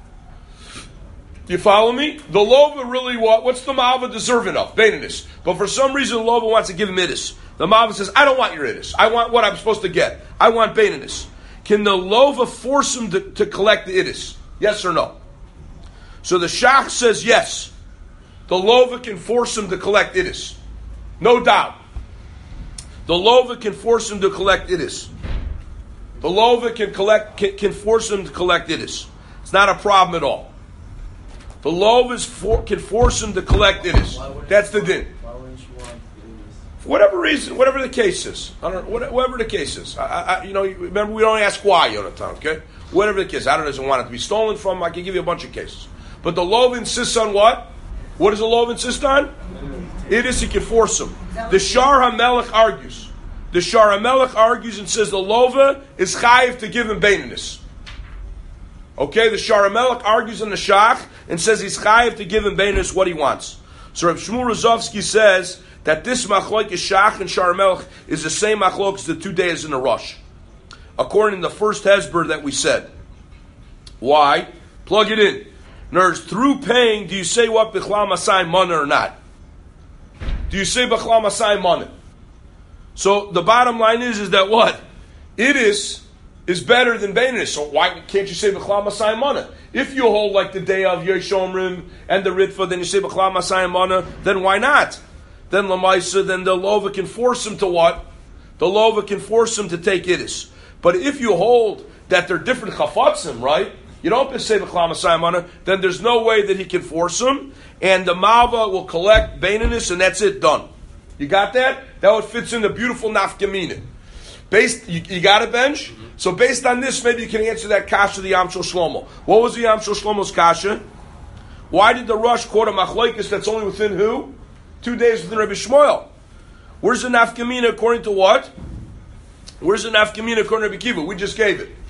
Do you follow me? The lova really, what's the malva deserving of? Baininus. But for some reason, the lova wants to give him idis. The malva says, I don't want your idis. I want what I'm supposed to get. I want baininus. Can the lova force him to collect the idis? Yes or no? So the shach says yes. The lova can force him to collect idis. No doubt. The lova can force him to collect idis. The lova can force him to collect idis. It's not a problem at all. The lova can force him to collect idis. That's the din. Why wouldn't you want idis? For whatever reason, whatever the case is. Whatever the case is. Remember, we don't ask why, Yonatan, okay? Whatever the case. Adam doesn't want it to be stolen from. I can give you a bunch of cases. But the lova insists on what? What does the lova insist on? Idis, he can force him. The Shar HaMelech argues. The Shar HaMelech argues and says the lova is chayiv to give him baininus. Okay, the Shar HaMelech argues in the Shach and says he's chayiv to give him baininus what he wants. So Reb Shmuel Rozovsky says that this machlokes Shach and Shar HaMelech is the same machlokes the 2 days in the Rosh, according to the first Hezber that we said. Why? Plug it in. In other words, through paying, do you say what B'chlal Masai Mana or not? Do you say B'chlal Masai Mana? So the bottom line is that what? Idis is better than baininus. So why can't you say B'chlal Masai Mana? If you hold like the day of Yeshomrim and the Ritva, then you say B'chlal Masai Mana, then why not? Then Lamaisa, then the lova can force him to what? The lova can force him to take idis. But if you hold that they're different chafatzim, right? You don't say B'chlal Masai Mana, then there's no way that he can force him, and the malva will collect baininus, and that's it, done. You got that? That would fits in the beautiful nafkamina. You got it, Benj? Mm-hmm. So based on this, maybe you can answer that kasha, the Yam Shel Shlomo. What was the Yam Shel Shlomo's kasha? Why did the Rosh quote a machlokes that's only within who? 2 days within Rabbi Shmuel. Where's the nafkamina according to what? Where's the nafkamina according to Rabbi Kiva? We just gave it.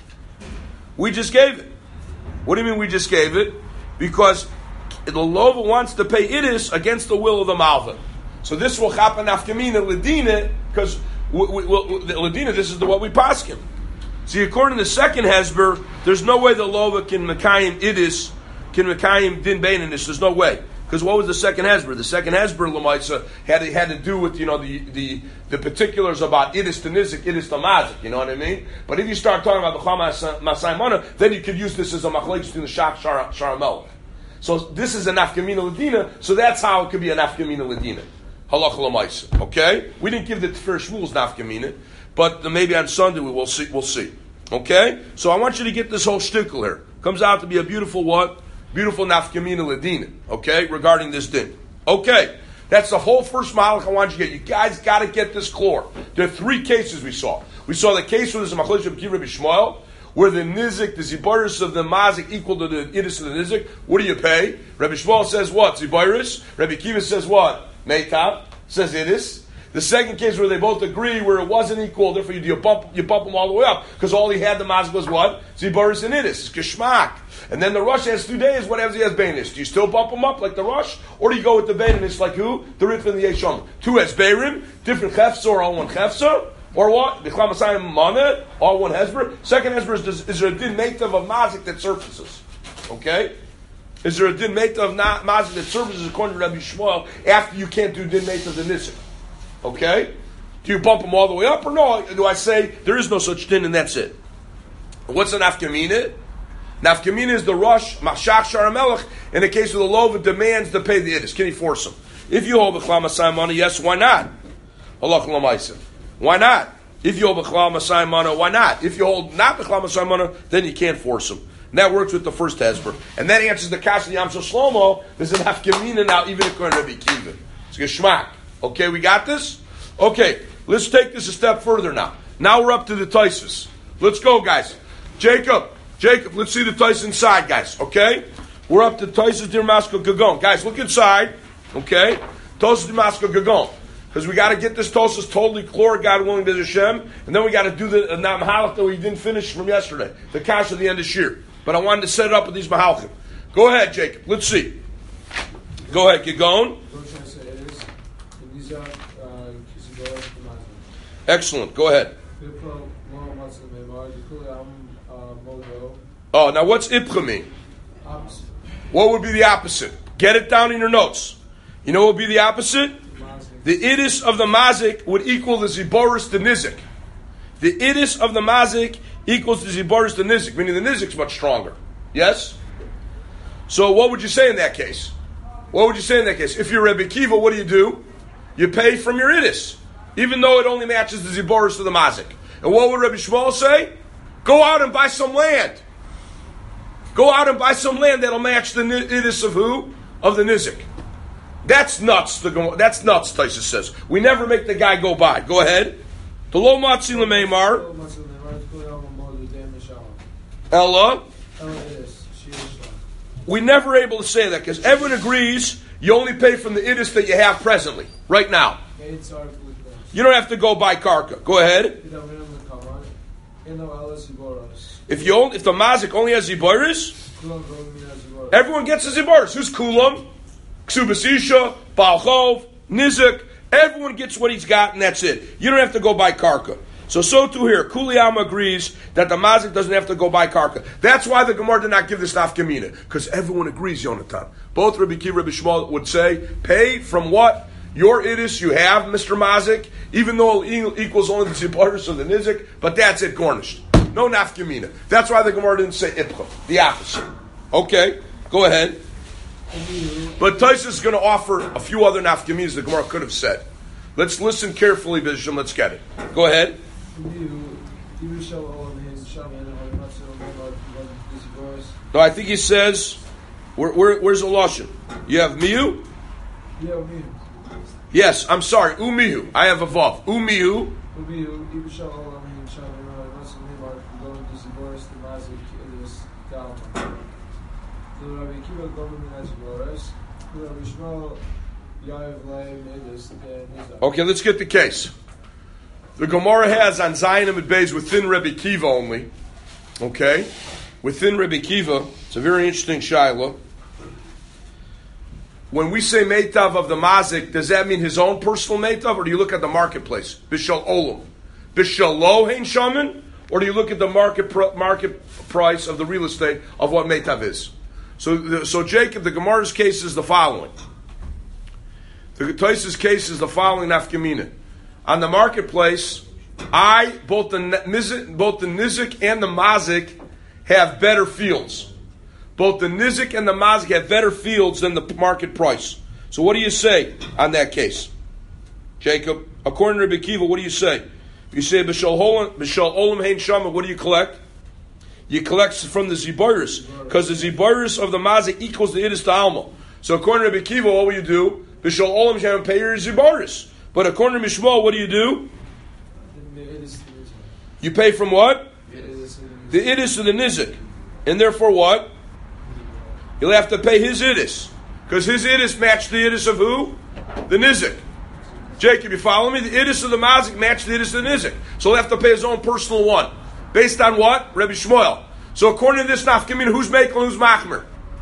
We just gave it. What do you mean we just gave it? Because the lova wants to pay idis against the will of the malva. So this will happen nafkamina ledina, because ledina, this is what we paskin. See, according to the second Hezber, there's no way the lova can mekayim idis, can mekayim din baininus. There's no way. Because what was the second Hezber? The second Hezber, Lamaisa, had to do with, the particulars about idis to nizik, idis to mazik, you know what I mean? But if you start talking about the Masai Mana, then you could use this as a machlokes between the Shach Shar HaMelech. So this is a nafkamina ledina, so that's how it could be a nafkamina ledina. Halach Lamaisa. Okay? We didn't give the Tefer Shmuel's nafkamina, but maybe on Sunday we'll see. Okay? So I want you to get this whole shtickle here. Comes out to be a beautiful what? Beautiful nafkamina ledina, okay, regarding this din. Okay, that's the whole first malach I want you to get. You guys got to get this clear. There are 3 cases we saw. We saw the case where there's a machlokes of Rabbi Shmuel, where the nizik, the zibaris of the mazik equal to the idis of the nizik. What do you pay? Rabbi Shmuel says what? Zibaris. Rabbi Kiva says what? Meitav. Says idis. The second case where they both agree, where it wasn't equal, therefore you bump them all the way up, because all he had the mazik was what? Zibaris and idis. Kishmak. And then the Rosh has 2 days, what happens he has baininus? Do you still bump them up like the Rosh? Or do you go with the baininus like who? The Ritva and the Yeshom. 2 has beirim, different chefsa or all one chefsa? Or what? B'chlal Masai Mana, all one hezber. Second hezber is there a din meitav of mazik that surfaces. Okay? Is there a din meta of mazik that serves according to Rabbi Shmuel after you can't do din meta of the nizik? Okay? Do you bump them all the way up or no? Do I say there is no such din and that's it? What's an nafkamina? Nafkamina is the rush, machshach sharamelech, in the case of the lova demands to pay the idis. Can he force him? If you hold the chlam asay mana, yes, why not? Allah chlam. Why not? If you hold the chlam asay mana, why not? If you hold not the chlam asay mana, then you can't force him. And that works with the first hezber. And that answers the kasha Yamsel Shlomo. There's an nafkamina now, even according to Rabbi Kiva. It's geschmack. Okay, we got this? Okay, let's take this a step further now. Now we're up to the Taisus. Let's go, guys. Jacob, let's see the Taisus inside, guys. Okay? We're up to Taisus Dirmasko Gagon. Guys, look inside. Okay? Taisus Dirmasko Gagon. Because we got to get this Taisus totally clear, God willing, Bez Hashem. And then we got to do the Mahalach that we didn't finish from yesterday. The Kash at the end of Shir. But I wanted to set it up with these Mahalchim. Go ahead, Jacob. Let's see. Go ahead, get going. Excellent. Go ahead. Oh, now what's ipcha mean? Opposite. What would be the opposite? Get it down in your notes. You know what would be the opposite? The idis of the mazik would equal the ziboris the nizik. The idis of the mazik equals the ziboris the nizik, meaning the nizik's much stronger. Yes? So what would you say in that case? What would you say in that case? If you're Rebbe Kiva, what do? You pay from your idis, even though it only matches the ziboris of the mazik. And what would Rebbe Shmuel say? Go out and buy some land. Go out and buy some land that'll match the idis of who? Of the nizik. That's nuts. That's nuts, Taisus says. We never make the guy go buy. Go ahead. The lo matzi lemeimar. Ella. We never able to say that because everyone agrees you only pay from the idis that you have presently, right now. You don't have to go buy karka. Go ahead. If the mazik only has ziboris, everyone gets a ziboris. Who's kulam? Ksubasisha, Balchov, Nizik. Everyone gets what he's got, and that's it. You don't have to go buy karka. So too here. Kuliyama agrees that the mazik doesn't have to go buy karka. That's why the Gemara did not give this nafkamina, because everyone agrees, Yonatan. Both Rabbi Kiva and Rabbi Shmuel would say, pay from what your idis you have, Mr. Mazik, even though it equals only the ziboris of the nizik, but that's it, garnished. No nafkamina. That's why the Gemara didn't say ipcha, the opposite. Okay, go ahead. But Taisus is going to offer a few other nafkaminas the Gemara could have said. Let's listen carefully, Bisham. Let's get it. Go ahead. No, I think he says, where's the Lashon? You have Miu? Yeah, Miu. Yes, I'm sorry. Umihu. I have a Vav. Umihu. Okay, let's get the case. The Gemara has on Zion and Beis within Rebbe Kiva only. Okay? Within Rebbe Kiva, it's a very interesting shaila. When we say meitav of the mazik, does that mean his own personal meitav, or do you look at the marketplace? Bishal olam. Bishal lo hein shaman, or do you look at the market price of the real estate of what meitav is? So Jacob, the Gemara's case is the following. The Taisus case is the following nafkamina. On the marketplace, both the nizik and the mazik have better fields. Both the nizik and the mazik have better fields than the market price. So what do you say on that case? Jacob, according to Rebbe Kiva, what do you say? You say, B'shal olam hein shama, what do you collect? You collect from the ziboris, because the ziboris of the mazik equals the idis to alma. So according to Rebbe Kiva, what will you do? B'shal olam shama, pay your ziboris. But according to Mishmol, what do? You pay from what? The idis to the nizik. And therefore what? You'll have to pay his idis. Because his idis match the idis of who? The nizik. Jacob, you follow me? The idis of the mazik match the idis of the nizik. So he'll have to pay his own personal one. Based on what? Rebbe Shmuel. So according to this nafkamina, who's mekel and who's machmer?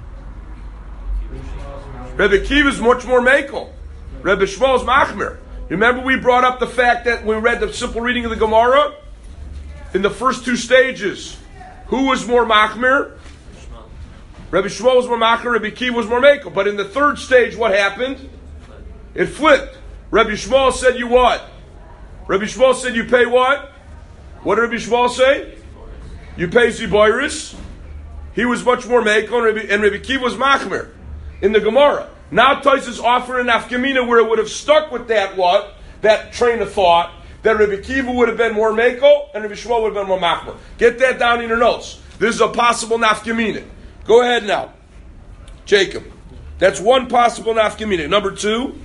Rebbe Kiva is much more mekel. Rebbe Shmuel is machmer. Remember we brought up the fact that when we read the simple reading of the Gemara, in the first two stages, who was more machmir? Rabbi Shmuel was more macher, Rabbi Kiva was more mekel. But in the third stage, what happened? It flipped. Rabbi Shmuel said you what? Rabbi Shmuel said you pay what? What did Rabbi Shmuel say? You pay ziboris. He was much more mekel, and Rabbi Kiva was machmer in the Gemara. Now Tais is offering an afkamina where it would have stuck with that what? That train of thought, that Rabbi Kiva would have been more mekel and Rabbi Shmuel would have been more machmer. Get that down in your notes. This is a possible nafkamina. Go ahead now. Jacob. That's one possible nafkamina. Number two.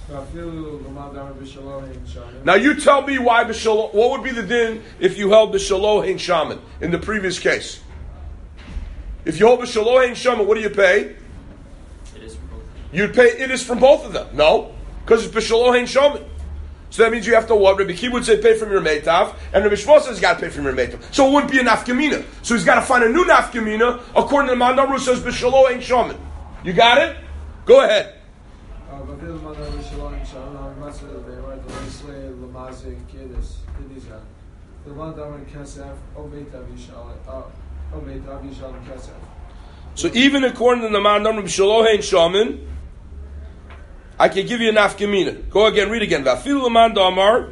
Now you tell me why B'Shaloh, what would be the din if you held B'Shaloh Hein Shaman in the previous case? If you hold B'Shaloh Hein Shaman, what do you pay? You'd pay it is from both of them. No, because it's B'Shaloh Hein Shaman. So that means you have to what? Rabbi Kiva would say pay from your meitav, and Rabbi Shmuel says you got to pay from your meitav. So it wouldn't be a nafkamina. So he's got to find a new nafkamina according to the Mandamru who says B'Shaloh Hein Shaman. You got it? Go ahead. So even according to the Mandamru B'Shaloh Hein Shaman, I can give you an afkamina. Go again, read again. V'afilu l'man da'amar.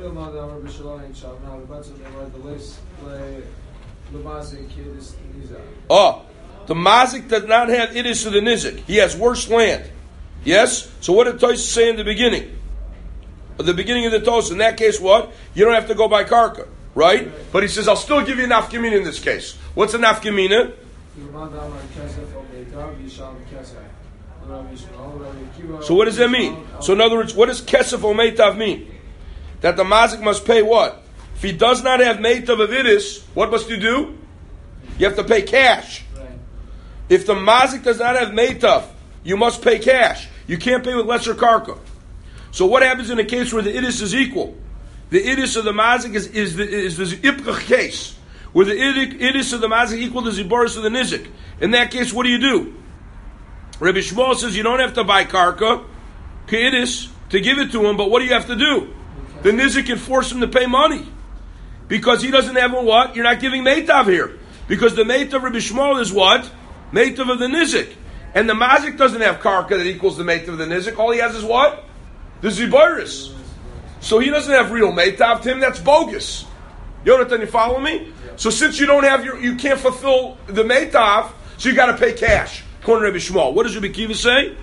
Oh, the mazik does not have idis to the nizik. He has worse land. Yes? So what did Tosfos say in the beginning? At the beginning of the Tosfos, in that case what? You don't have to go by karka, right? But he says, I'll still give you an afkamina in this case. What's an afkamina? So what does that mean? So in other words, what does kesef o meitav mean? That the mazik must pay what? If he does not have meitav of idis, what must you do? You have to pay cash. If the mazik does not have meitav, you must pay cash. You can't pay with lesser karka. So what happens in a case where the idis is equal? The idis of the mazik is the ipkach case, where the idis of the mazik equal to ziboris of the nizik. In that case, what do? Rabbi Shmuel says you don't have to buy karka, k'idis, to give it to him, but what do you have to do? The nizik can force him to pay money. Because he doesn't have a what? You're not giving meitav here. Because the meitav of Rabbi Shmuel is what? Meitav of the nizik. And the mazik doesn't have karka that equals the meitav of the nizik. All he has is what? The ziboris. So he doesn't have real meitav. To him, that's bogus. Yonatan, you follow me? So since you don't have you can't fulfill the meitav, so you got to pay cash. According to Rabbi Shmuel. What does Rabbi Kiva say?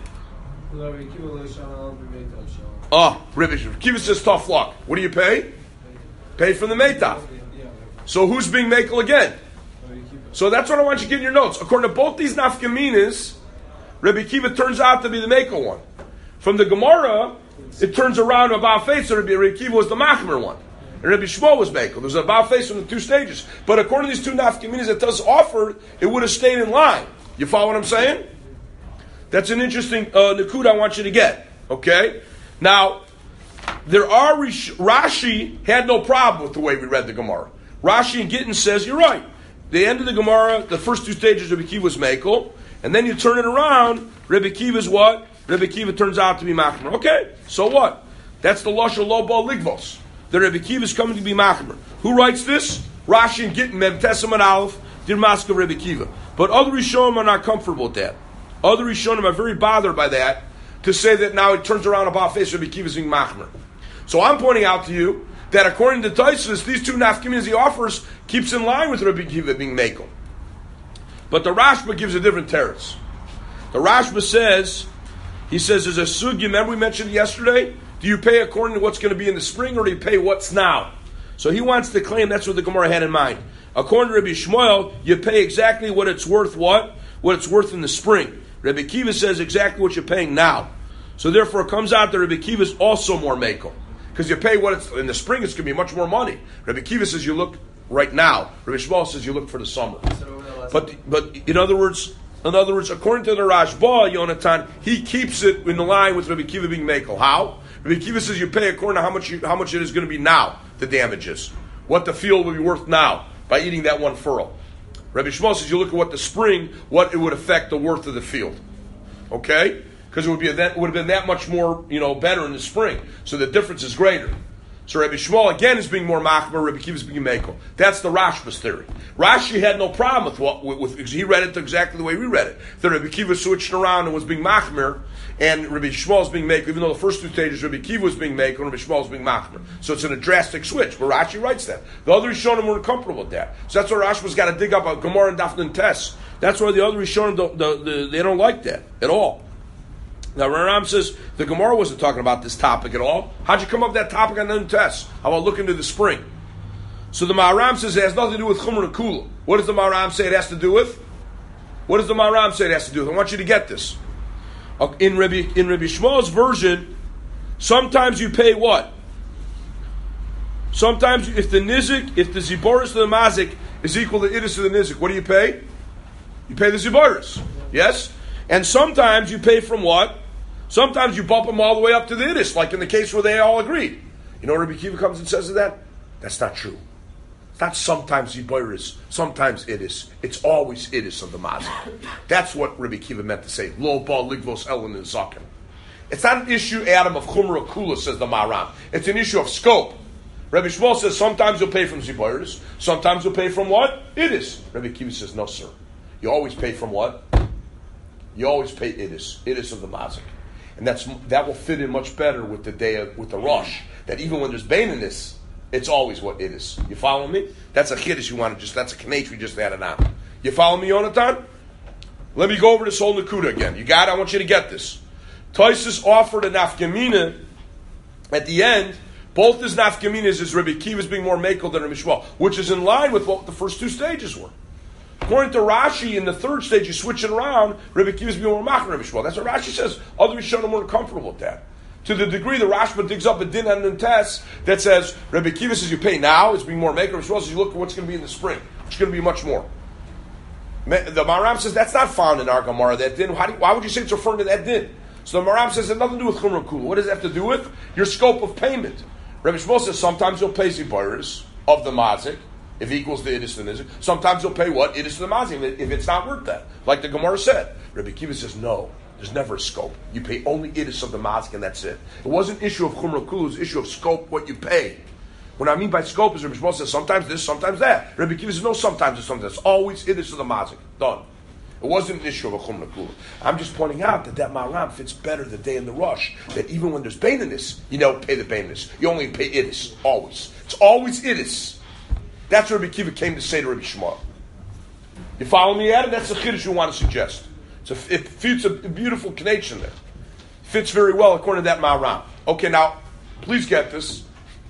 Rabbi Kiva says tough luck. What do you pay? Pay from the meitav. So who's being mekel again? So that's what I want you to get in your notes. According to both these nafkaminas, Rabbi Kiva turns out to be the mekel one. From the Gemara, it turns around about face, so Rabbi Kiva was the machmer one. And Rabbi Shmuel was mekel. There's a about face from the two stages. But according to these two nafkaminas that does offer, it would have stayed in line. You follow what I'm saying? That's an interesting nakud I want you to get. Okay? Now, there are Rashi had no problem with the way we read the Gemara. Rashi and Gittin says, you're right. The end of the Gemara, the first two stages, Rabbi Kiva was mekel. And then you turn it around, Rabbi Kiva's what? Rabbi Kiva turns out to be machmer. Okay, so what? That's the Lashon Lo Bo Ligvos. The Rabbi Kiva is coming to be machmer. Who writes this? Rashi and Gittin, Mem Tesam and Aleph, Dir Maska Rabbi Kiva. But other Rishonim are not comfortable with that. Other Rishonim are very bothered by that, to say that now it turns around about face Rabbi Kiva being machmer. So I'm pointing out to you that according to Tosfos, these two nafkaminas he offers keeps in line with Rabbi Kiva being mekel. But the Rashba gives a different teretz. The Rashba says, he says, there's a sugya, remember we mentioned yesterday? Do you pay according to what's going to be in the spring, or do you pay what's now? So he wants to claim that's what the Gemara had in mind. According to Rabbi Shmuel, you pay exactly what it's worth, what it's worth in the spring. Rabbi Kiva says exactly what you're paying now. So therefore it comes out that Rabbi Kiva is also more mekel. Because you pay what it's, in the spring it's going to be much more money. Rabbi Kiva says you look right now. Rabbi Shmuel says you look for the summer. But in other words, according to the Rashba, Yonatan, he keeps it in line with Rabbi Kiva being mekel. How? Rabbi Kiva says you pay according to how much it is going to be now, the damages. What the field will be worth now by eating that one furrow. Rabbi Shmuel says you look at what the spring, what it would affect the worth of the field. Okay? Because it would have been that much more, better in the spring. So the difference is greater. So Rabbi Shmuel again is being more machmer, Rabbi Kiva is being mekel. That's the Rashba's theory. Rashi had no problem with he read it exactly the way we read it. That Rabbi Kiva switched around and was being machmer, and Rabbi Shmuel was being mekel, even though the first two stages Rabbi Kiva was being mekel and Rabbi Shmuel was being machmer. So it's in a drastic switch, but Rashi writes that. The other Rishonim weren't comfortable with that. So that's why Rashba's got to dig up a Gemara and Daf and Tes. That's why the other Rishonim, they don't like that at all. Now, Ram says the Gemara wasn't talking about this topic at all. How'd you come up with that topic on the test? How about looking to the spring? So the Maharam says it has nothing to do with Chumrah and Kula. What does the Maharam say it has to do with? What does the Maharam say it has to do with? I want you to get this. In Rabbi Shmuel's version, sometimes you pay what? Sometimes if the Ziboris to the Mazik is equal to Idis to the Nizik, what do you pay? You pay the Ziboris. Yes? And sometimes you pay from what? Sometimes you bump them all the way up to the Idis, like in the case where they all agreed. You know Rabbi Kiva comes and says to that? That's not true. It's not sometimes Ziboris, sometimes Idis. It's always Idis of the Mazik. That's what Rabbi Kiva meant to say. Lo ba ligvos elen and zaken. It's not an issue, Adam, of Chumrah Kula, says the Maharam. It's an issue of scope. Rabbi Shmuel says sometimes you'll pay from Ziboris, sometimes you'll pay from what? Idis. Rabbi Kiva says, no, sir. You always pay from what? You always pay Idis of the Mazik. And that will fit in much better with the Rosh. That even when there's Baininess, it's always what Idis. You follow me? That's a Chiddush that's a Knech we just added on. You follow me, Yonatan? Let me go over this whole Nakuda again. You got it? I want you to get this. Tosis offered a nafkamina at the end. Both his nafkaminas is Rabbi Kiva's being more makel than Rabbi Shmuel, which is in line with what the first two stages were. According to Rashi, in the third stage, you switch it around, Rabbi Kiva's being more machmer Rabbi Shmuel. That's what Rashi says. Other Rishonim weren't comfortable with that. To the degree the Rashba digs up a din and a test that says, Rabbi Kiva says you pay now, it's being more maker. Rabbi Shmuel says you look at what's going to be in the spring. It's going to be much more. The Maharam says that's not found in our Gemara, that din. Why would you say it's referring to that din? So the Maharam says it has nothing to do with Chumrah Kula. What does it have to do with? Your scope of payment. Rabbi Shmuel says sometimes you'll pay Ziboris of the Mazik, if it equals the Idis to the Nizik. Sometimes you'll pay what? Idis to the Mazik, if it's not worth that. Like the Gemara said. Rabbi Kiva says no. There's never a scope. You pay only Idis of the Mazik and that's it. It wasn't an issue of Chumrah Kula, it was an issue of scope, what you pay. What I mean by scope is Rabbi Shmuel says sometimes this, sometimes that. Rabbi Kiva says no, sometimes this, sometimes that. It's always Idis of the Mazik. Done. It wasn't an issue of a Chumrah Kula. I'm just pointing out that Maharam fits better the day in the rush. That even when there's Baininess, you don't pay the Baininess. You only pay Idis. Always. It's always Idis. That's what Rabbi Kiva came to say to Rabbi Shmuel. You follow me, Adam? That's the Chiddush you want to suggest. It fits a beautiful connection there. Fits very well according to that Maharam. Okay, now, please get this.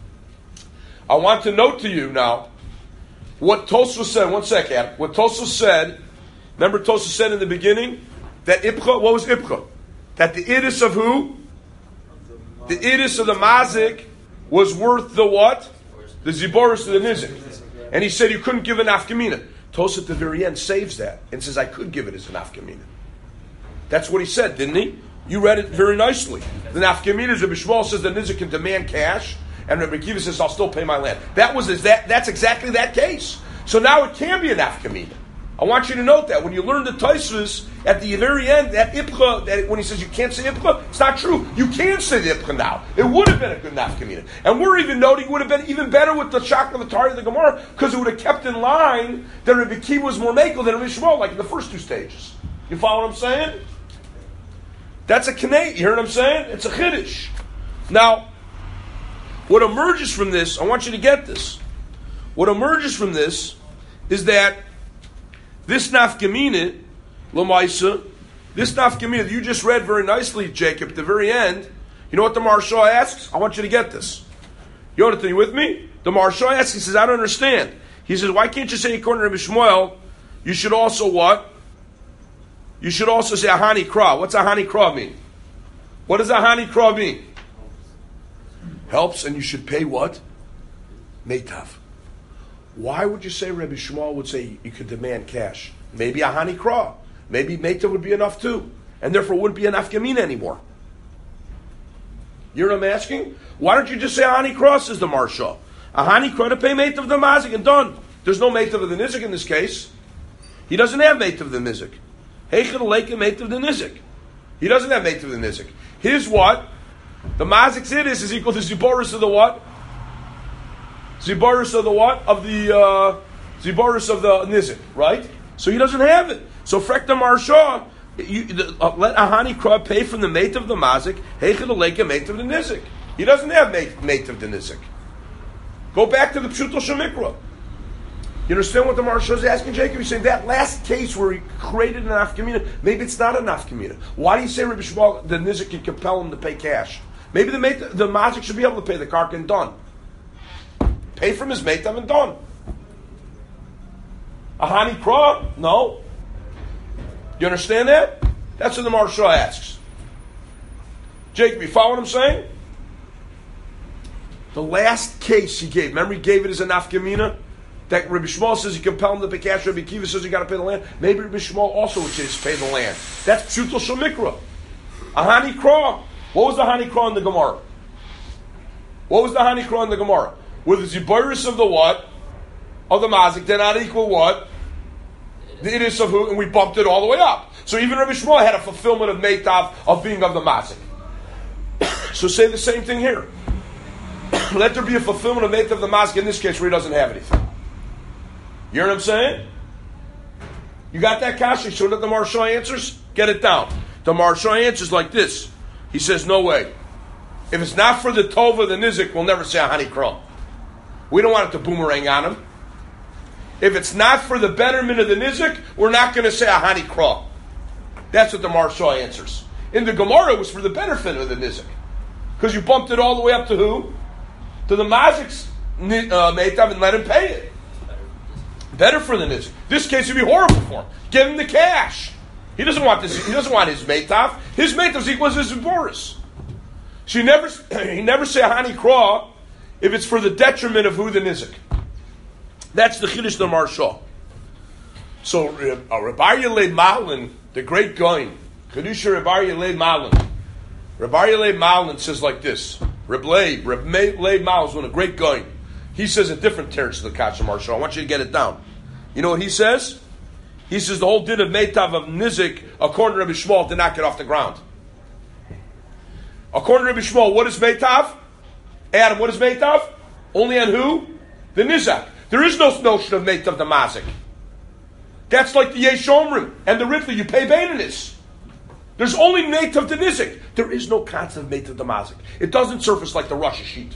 I want to note to you now what Tosfos said. One sec, Adam. What Tosfos said. Remember Tosfos said in the beginning that Ipcha, what was Ipcha? That the Idis of who? The Idis of the Mazik was worth the what? The Ziboris of the Nizik. And he said you couldn't give an Afkamina. Tosfos at the very end saves that and says I could give it as an Afkamina. That's what he said, didn't he? You read it very nicely. The Nafkamina is Rabbi Shmuel says the Nizik can demand cash, and Rabbi Kiva says I'll still pay my land. That's exactly that case. So now it can be an Nafkamina. I want you to note that when you learn the Tosfos at the very end, that Ipcha, when he says you can't say Ipcha, it's not true. You can say the Ipcha now. It would have been a good nafkamina. And we're even noting it would have been even better with the Shach of the Tari of the Gemara, because it would have kept in line that Rabbi Kiva was more makel than Rabbi Shmuel, like in the first two stages. You follow what I'm saying? That's a Knei. You hear what I'm saying? It's a Chiddush. Now, what emerges from this, I want you to get this. What emerges from this is that this nafkamina, Lamaisa, this nafkamina that you just read very nicely, Jacob, at the very end, you know what the Maharsha asks? I want you to get this. Yonatan, you with me? The Maharsha asks, he says, I don't understand. He says, why can't you say according to Rabbi Shmuel, you should also what? You should also say Ahani Kra. What's Ahani Kra mean? What does Ahani Kra mean? Helps, and you should pay what? Meitav. Why would you say Rabbi Shmuel would say you could demand cash? Maybe Ahani Kra. Maybe Meitav would be enough too. And therefore wouldn't be an Afkamina anymore. You know what I'm asking? Why don't you just say Ahani Kra, says the Maharsha? Ahani Kra to pay Meitav the Mazik and done. There's no Meitav of the Nizik in this case. He doesn't have Meitav of the Nizik. Heichel Leikim Meitav the Nizik. He doesn't have Meitav of the Nizik. His what? The Mazik's Idis is equal to Ziboris of the what? Ziboris of the what? Of the Ziboris of the Nizik, right? So he doesn't have it. So Frekta Marsha, let Ahani Krah pay from the mate of the Mazik, Heichel Leka mate of the Nizik. He doesn't have mate of the Nizik. Go back to the Pshuto Shemikra. You understand what the Marsha is asking, Jacob? He's saying that last case where he created an Afkamina, maybe it's not an Afkamina. Why do you say Rabbi Shmuel, the Nizik can compel him to pay cash? Maybe the Mazik should be able to pay the karka and done. Pay from his mate and done. Ahani Krah? No. You understand that? That's what the Marsha asks. Jacob, you follow what I'm saying? The last case he gave, remember he gave it as an Afkamina? That Rabbi Shmuel says he compel him to pay cash. Rabbi Kiva says you got to pay the land. Maybe Rabbi Shmuel also would say pay the land. That's Pshuto Shemikra. Ahani Krah. What was the Hani Krah in the Gemara? What was the Hani Krah in the Gemara? Were the Ziboris of the what? Of the Mazik, they're not equal what? The Idis of who? And we bumped it all the way up. So even Rabbi Shmuel had a fulfillment of Meitav of being of the Mazik. So say the same thing here. Let there be a fulfillment of Meitav of the Mazik in this case where he doesn't have anything. You hear what I'm saying? You got that, Kashi? So that the Marsha answers? Get it down. The Marsha answers like this. He says, no way. If it's not for the Tova, the Nizik, we'll never say a Hani Krah. We don't want it to boomerang on him. If it's not for the betterment of the Nizik, we're not going to say a Hani Krah. That's what the Marsha answers. In the Gemara, it was for the benefit of the Nizik. Because you bumped it all the way up to who? To the Mazik's Meitav and let him pay it. Better for the Nizik. This case would be horrible for him. Give him the cash. He doesn't want this. He doesn't want his Meitav. His Meitav equals his Boris. So he never say Hani Krah if it's for the detriment of who the Nizik. That's the Chiddush the Marsha. So Rabbi Yelei Malin, the great Goin, Kedusha Rabbi Yelei Malin. Rabbi Yelei Malin says like this. Rabbi Yelei Malin is one of the great Goin. He says a different terrorist to the Kasha Marsha. I want you to get it down. You know what he says? He says the whole din of Meitav of Nizik, according to Rabbi Shmuel, did not get off the ground. According to Rabbi Shmuel, what is Meitav? Adam, what is Meitav? Only on who? The Nizak. There is no notion of Meitav the Mazik. That's like the Yesh Omrim and the Ritva. You pay Baininus. There's only Meitav the Nizik. There is no concept of Meitav the Mazik. It doesn't surface like the Rosh Hashita.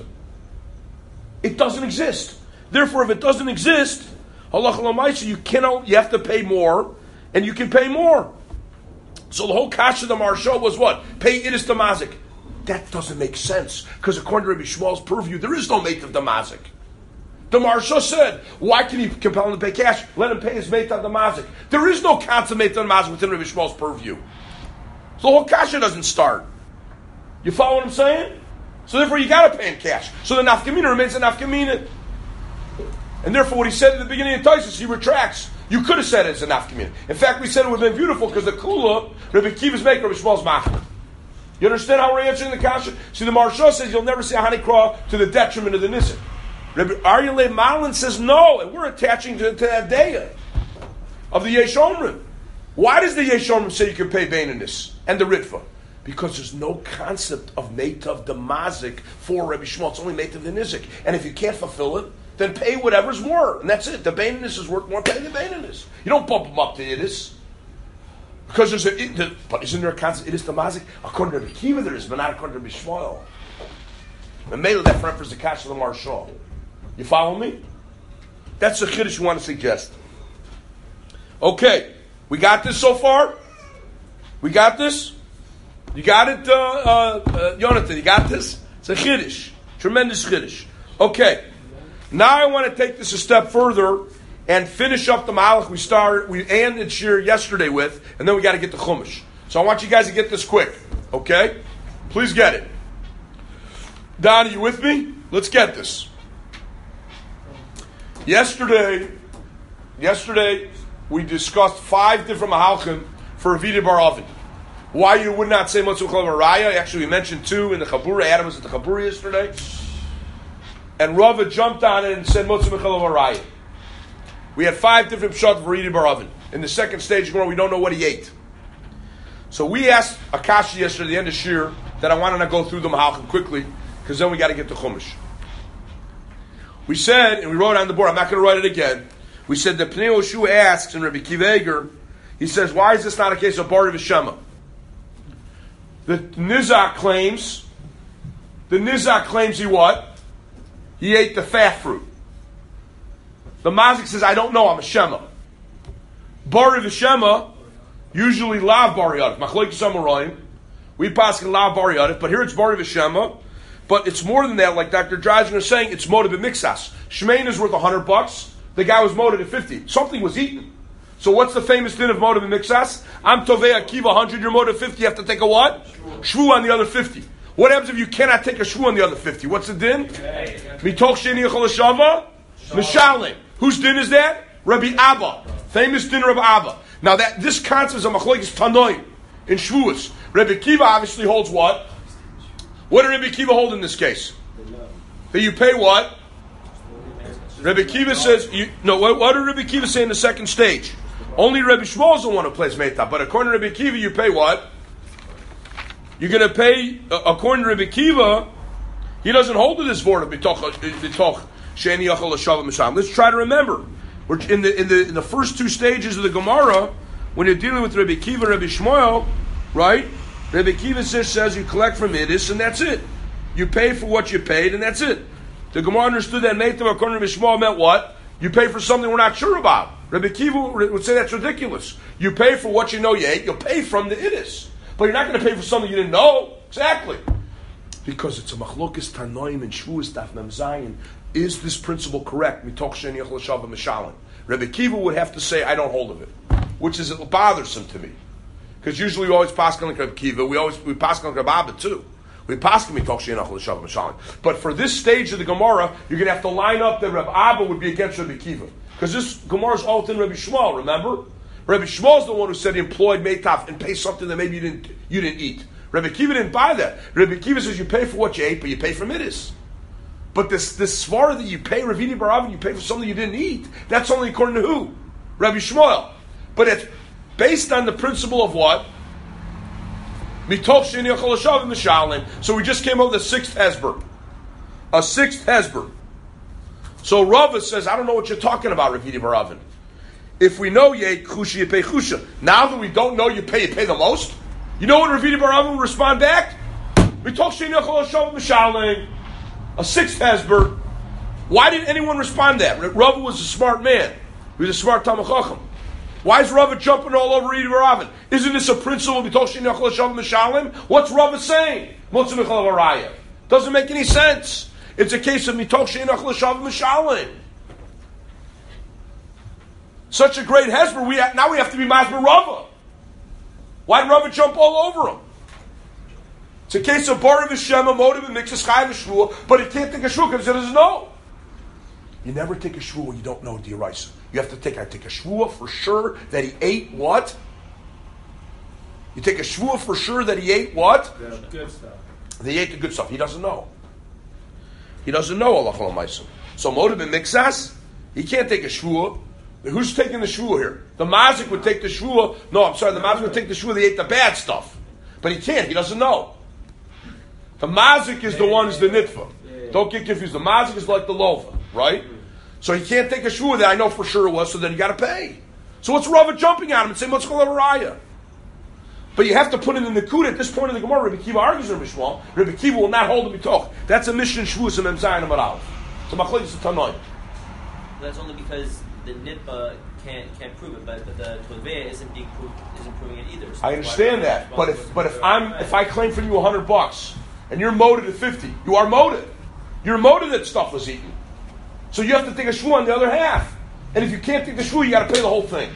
It doesn't exist. Therefore, if it doesn't exist, halacha l'maisa, you have to pay more, and you can pay more. So the whole kasha of the Marsha was what? Pay Idis the Mazik. That doesn't make sense, because according to Rabbi Shmuel's purview, there is no mate of the Mazik. The Marsha said, why can he compel him to pay cash? Let him pay his mate of the Mazik. There is no consummate of the Mazik within Rabbi Shmuel's purview. So the whole kasha doesn't start. You follow what I'm saying? So therefore you got to pay in cash. So the nafkamina remains a nafkamina. And therefore what he said at the beginning of Taisus, he retracts. You could have said it as a nafkamina. In fact, we said it would have been beautiful because the kula, Rabbi Kiva's maker, Rabbi Shmuel's machmer. You understand how we're answering the kasha? See, the Marsha says you'll never say a Hani Krah to the detriment of the Nizik. Rabbi Aryeh Malin says no, and we're attaching to that daya of the Yesh Omrim. Why does the Yesh Omrim say you can pay Baininus and the Ritva? Because there's no concept of Meitav the Mazik for Rabbi Shmuel. It's only Meitav the Nizik. And if you can't fulfill it, then pay whatever's more. And that's it. The Baininus is worth more, pay the Baininus. You don't bump them up to Idis. Because but isn't there a concept, Idis the Mazik? According to Rabbi Kiva there is, but not according to Rabbi Shmuel. And Mela, that refers to the Kash of the Marsha. You follow me? That's the Chiddush you want to suggest. Okay. We got this so far? We got this? You got it, Jonathan? You got this? It's a Chiddush. Tremendous Chiddush. Okay. Now I want to take this a step further and finish up the Malach we ended Shir yesterday with, and then we got to get the Chumash. So I want you guys to get this quick. Okay? Please get it. Don, are you with me? Let's get this. Yesterday we discussed 5 different Mahalchim for Avida Bar Oven. Why you would not say Motzim Chalav Araya? Actually, we mentioned 2 in the Chabura. Adam was at the Chabura yesterday. And Rava jumped on it and said Motzim Chalav Araya. We had 5 different pshat for Avida Bar Oven. In the second stage, we don't know what he ate. So we asked Akashi yesterday at the end of Shir that I wanted to go through the Mahalchim quickly, because then we got to get to Chumash. We said, and we wrote on the board, I'm not going to write it again. We said that Pnei Yoshu asks in Rabbi Akiva Eiger, he says, why is this not a case of Bar V'Shema? The Nizak claims he what? He ate the fat fruit. The Mazik says, I don't know, I'm a Shema. Bar V'Shema, usually Lav Bar Yadif. Machlokes Amoraim. We pass in Lav Bar Yadif, but here it's Bar V'Shema. But it's more than that, like Dr. Drazin is saying, it's motive in mixas. Shmein is worth $100. The guy was motive at 50. Something was eaten. So what's the famous din of motive in mixas? I'm Tovei Akiva 100, you're motive 50, you have to take a what? Shvu on the other 50. What happens if you cannot take a shvu on the other 50? What's the din? Mitoch sheni yachol hashava? Mishalim. Whose din is that? Rabbi Abba. Famous din of Rabbi Abba. Now this concept is a machlokes tanoim in shvuas. Rabbi Akiva obviously holds what? What did Rabbi Akiva hold in this case? That you pay what? Rabbi Akiva says, what did Rabbi Akiva say in the second stage? Only Rabbi Shmuel is the one who plays Meitav. But according to Rabbi Akiva, you pay what? You're going to pay, according to Rabbi Akiva, he doesn't hold to this word of Bitoch Sheni Yachol Hashav Misham. Let's try to remember. We're in the first two stages of the Gemara, when you're dealing with Rabbi Akiva and Rabbi Shmuel, right? Rabbi Akiva says you collect from Idis and that's it. You pay for what you paid and that's it. The Gemara understood that Meitav according to Rabbi Shmuel meant what? You pay for something we're not sure about. Rabbi Akiva would say that's ridiculous. You pay for what you know you ate. You'll pay from the Idis. But you're not going to pay for something you didn't know. Exactly. Because it's a machlokes tanoim and shvuas daf mem zayin. Is this principle correct? Mitoch sheni yachol hashav mishalim. Rabbi Akiva would have to say, I don't hold of it. Which is bothersome to me. Because usually we always pass on like Rabbi Akiva. We pass on like Rabbi Abba too. We pass on mitoch sheni yachol hashav mishalim. But for this stage of the Gemara, you're going to have to line up that Rabbi Abba would be against Rabbi Akiva. Because this Gemara is all within Rabbi Shmuel, remember? Rabbi Shmuel is the one who said he employed Meitav and pay something that maybe you didn't eat. Rabbi Akiva didn't buy that. Rabbi Akiva says you pay for what you ate, but you pay for midas. But this svara that you pay, Ravini Baravin, you pay for something you didn't eat, that's only according to who? Rabbi Shmuel. But it's based on the principle of what? Mitoch sheni yachol hashav mishalim. So we just came up with a sixth hesber. A sixth hesber. So Rava says, I don't know what you're talking about, Ravini Baravin. If we know you ate chusha, you pay chusha. Now that we don't know you pay the most? You know what Ravini Baravin will respond back? Mitoch sheni yachol hashav mishalim. A sixth hesber. Why didn't anyone respond to that? Rava was a smart man. He was a smart Talmid Chacham. Why is Rava jumping all over Ravini Baravin? Isn't this a principle? What's Rava saying? Doesn't make any sense. It's a case of mishalim. Such a great hesber. Now we have to be masber Rava. Why did Rava jump all over him? It's a case of Bar V'Shema, motive and mixes chayv v'shvua, but he can't take a shvua because he doesn't know. You never take a shvua when you don't know d'oraisa. You have to take a shvua for sure that he ate what? You take a shvua for sure that he ate what? The good stuff. That he ate the good stuff. He doesn't know. He doesn't know Allah Chalamaysim. So motive and mixas, he can't take a shvua. Who's taking the shvua here? The mazik would take the shvua. No, I'm sorry. The mazik would take the shvua. They ate the bad stuff, but he can't. He doesn't know. The mazik is the one who's the nitva. Don't get confused. The mazik is like the lova, right? So he can't take a shvua that I know for sure it was, so then you got to pay. So what's Rava jumping at him and saying, what's called a raya? But you have to put in the Nakud at this point in the Gemara. Rabbi Akiva argues with Rabbi Shmuel. Rabbi Akiva will not hold the mitoch. That's a mission shvuas and Mem Zayin Amar Aleph. So machlokes tanoim. That's only because the nitba can't prove it, but the Tovei isn't proving it either. So I understand that, but if I claim for you $100 and you're moted at 50, you are moted. You're moted that stuff was eaten. So you have to take a shvu on the other half. And if you can't take the shvu, you got to pay the whole thing.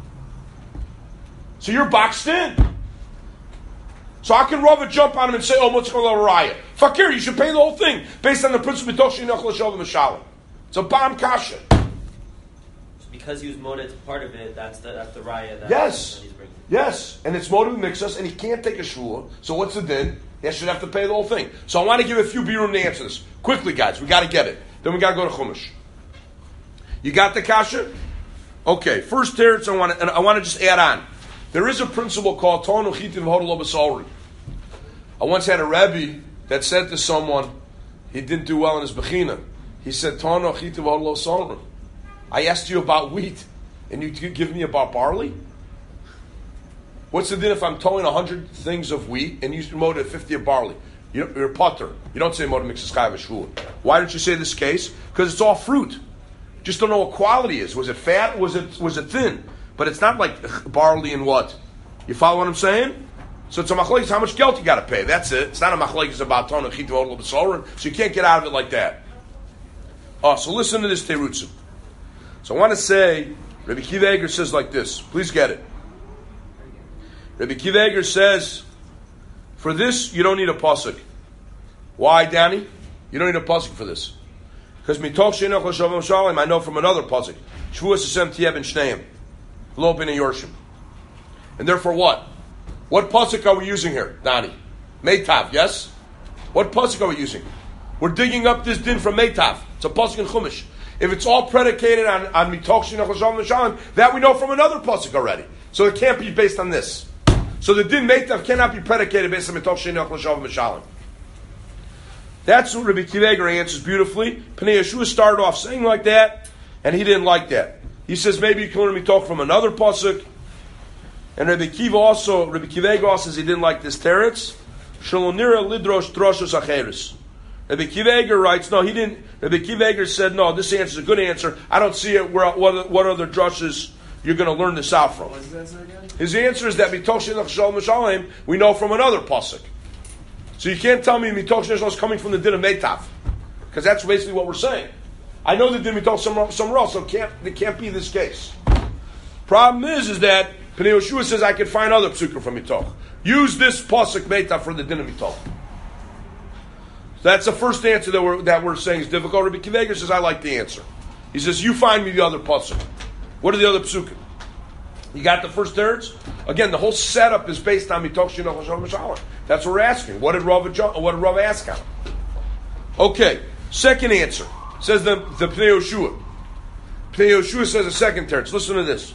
So you're boxed in. So how can Rava jump on him and say, oh, what's called a raya? Fakir, you should pay the whole thing based on the principle of it's a bomb kasha. Because he was moted to part of it, that's the raya. Yes. That he's bringing. Yes. And it's motive mixus, and he can't take a shvua. So what's the din? He should have to pay the whole thing. So I want to give a few birum to answer this. Quickly, guys. We got to get it. Then we got to go to Chumash. You got the kasha? Okay. First teretz I want to just add on. There is a principle called Tonu Chitiv Hodol Basari. I once had a Rebbe that said to someone, he didn't do well in his Bechina. He said, Tono chita v'lo sonrim. I asked you about wheat, and you give me about barley? What's the din if I'm towing 100 things of wheat, and you moed at 50 of barley? You're a potter. You don't say moed mixes chai v'shvua. Why don't you say this case? Because it's all fruit. Just don't know what quality is. Was it fat? Was it thin? But it's not like barley and what? You follow what I'm saying? So it's a machlekes, how much geld you got to pay. That's it. It's not a machlekes about ton of chitu odel b'soren. So you can't get out of it like that. So listen to this terutzim. So I want to say, Rabbi Kiva Eger says like this. Please get it. Rabbi Kiva Eger says, for this you don't need a pasuk. Why, Danny? You don't need a pasuk for this. Because mitoch she'enoch l'shavim shalim, I know from another pasuk. Shvuas esem tiyeh ben shneim. Lo b'nei yorshim. And therefore what? What pasuk are we using here, Danny? Meitav, yes? What pasuk are we using? We're digging up this din from Meitav. It's a pasuk in Chumash. If it's all predicated on mitoch she'enoch l'shavim shalim, that we know from another pasuk already. So it can't be based on this. So the din Meitav cannot be predicated based on mitoch she'enoch l'shavim shalim. That's what Rabbi Kiva Eger answers beautifully. Pnei Yeshua started off saying like that, and he didn't like that. He says maybe you can learn me talk from another pasuk. And Rabbi Kiva Eger also says he didn't like this teretz. Shalonira lidrosh droshos acheres. Rabbi Kiva Eger writes, no, he didn't. Rabbi Kiva Eger said, no, this answer is a good answer. I don't see it. What other drushes you're going to learn this out from? What's his answer again? His answer is that mitoch she'enoch l'shavim shalim we know from another pasuk. So you can't tell me mitoch she'enoch is coming from the din of Meitav, because that's basically what we're saying. I know the din mitoch somewhere else, so it can't be this case. Problem is that Pnei Yeshua says I can find other psukim from mitoch. Use this pasuk Meitav for the din of mitoch. So that's the first answer that we're saying is difficult. Rabbi Kiva Eger says I like the answer. He says you find me the other pasuk. What are the other psukim? You got the first teretz? Again, the whole setup is based on mitoch she'enoch l'shavim shalim. That's what we're asking. What did Rav ask on? Okay, second answer. Says the Pnei Yeshua. Pnei Yeshua says a second teretz. Listen to this.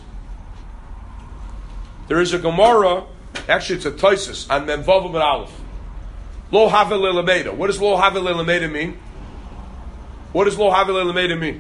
There is a Gemara, actually it's a Taisus, on Mem Vav and Aleph. Lo have le'lameda. What does lo have le'lameda mean? What does lo have le'lameda mean?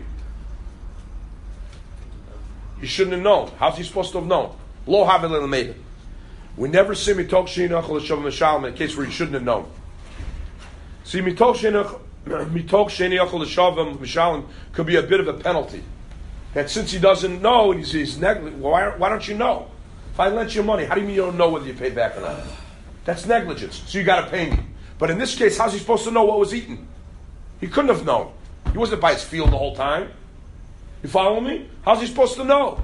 He shouldn't have known. How's he supposed to have known? Lo have le'lameda. We never see mitoch she'enoch l'shavim shalim in a case where he shouldn't have known. See, mitoch she'enoch l'shavim shalim could be a bit of a penalty. That since he doesn't know and he's negligent, why don't you know? If I lent you money, how do you mean you don't know whether you paid back or not? That's negligence. So you got to pay me. But in this case, how's he supposed to know what was eaten? He couldn't have known. He wasn't by his field the whole time. You follow me? How's he supposed to know?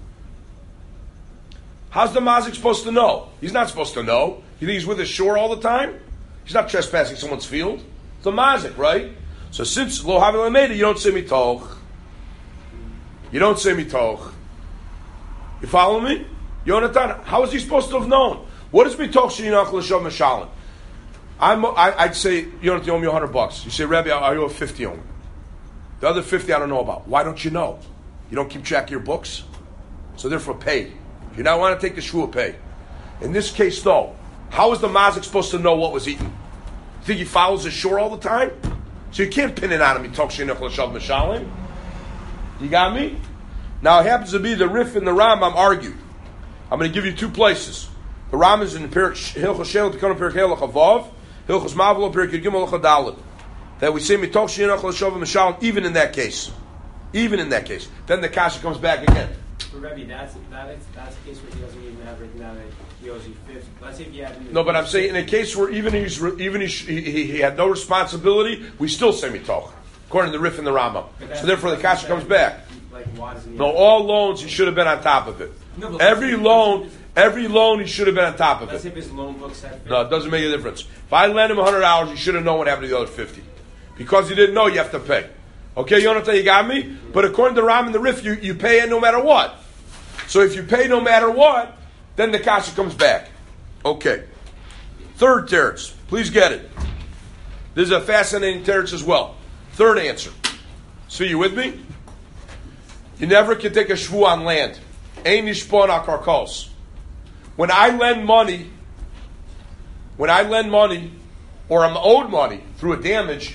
How's the mazik supposed to know? He's not supposed to know. You think he's with his shore all the time? He's not trespassing someone's field. It's a mazik, right? So since lo havi lameda, you don't say mitoch. You don't say mitoch. You follow me? Yonatan, how is he supposed to have known? What is mitoch she'enoch l'shavim shalim? I'd say, Yonatan, you owe me $100. You say, Rabbi, I owe 50 on. The other 50 I don't know about. Why don't you know? You don't keep track of your books? So therefore pay. If you don't want to take the shvua, pay. In this case though, how is the mazik supposed to know what was eaten? You think he follows his shore all the time? So you can't pin it on him. Mitoch she'enoch l'shavim shalim. You got me? Now it happens to be the Rif and the Rambam argued. I'm going to give you two places. The Rambam is in the Hilchos Shelo Tikon Perek Helach Avav, Hilchos Mavlo Perek Gimel Chadalit. That we say mitoch she'enoch l'shavim shalim even in that case. Even in that case. Then the kasha comes back again. But Rebbe, that's a case where he doesn't even have written down that he owes you 50. Let's say if you have No, but I'm saying in a case where even he had no responsibility, we still say mitoch, according to the Rif and the Rambam. So therefore the kasha comes back. Like, why doesn't he No, all loans he should have been on top of it. No, Every loan he should have been on top of Let's say it. if his loan book said 50. No, it doesn't make a difference. If I lend him $100, you should have known what happened to the other 50. Because you didn't know, you have to pay. Okay, Yonatan, you got me? But according to Ram and the Rif, you pay it no matter what. So if you pay no matter what, then the kasha comes back. Okay. Third teretz. Please get it. This is a fascinating teretz as well. Third answer. So you with me? You never can take a shvu on land. Ein nishpon al karkos. When I lend money, or I'm owed money through a damage,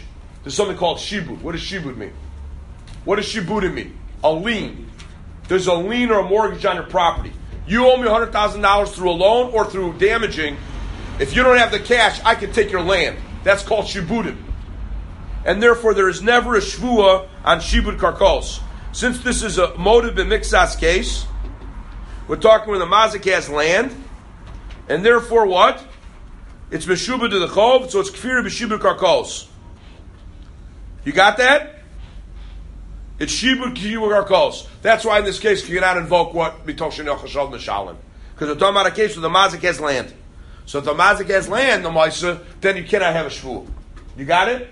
there's something called shibud. What does shibud mean? What does shibud mean? A lien. There's a lien or a mortgage on your property. You owe me $100,000 through a loan or through damaging. If you don't have the cash, I can take your land. That's called shibudim. And therefore, there is never a shvua on shibud karkos. Since this is a motive b'mixas case, we're talking when the mazik has land, and therefore what? It's meshubah to the chov, so it's kfir b'shibud karkos. You got that? It's shibud k'shibud karkos. That's why in this case you cannot invoke what b'toch shenel chashav mishalim, because we're talking about a case where the mazik has land. So if the mazik has land, the maisa, then you cannot have a shvua. You got it?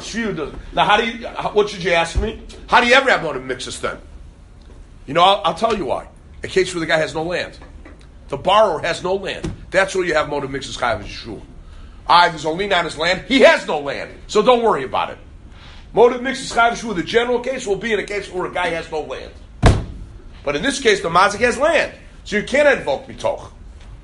Now, what should you ask me? How do you ever have motive mixes then? You know, I'll tell you why. A case where the guy has no land. The borrower has no land. That's where you have motive mixes chayav shvua. There's a lien on his land. He has no land. So don't worry about it. Motive mixes chayav shvua. The general case will be in a case where a guy has no land. But in this case, the mazik has land. So you can't invoke mitoch.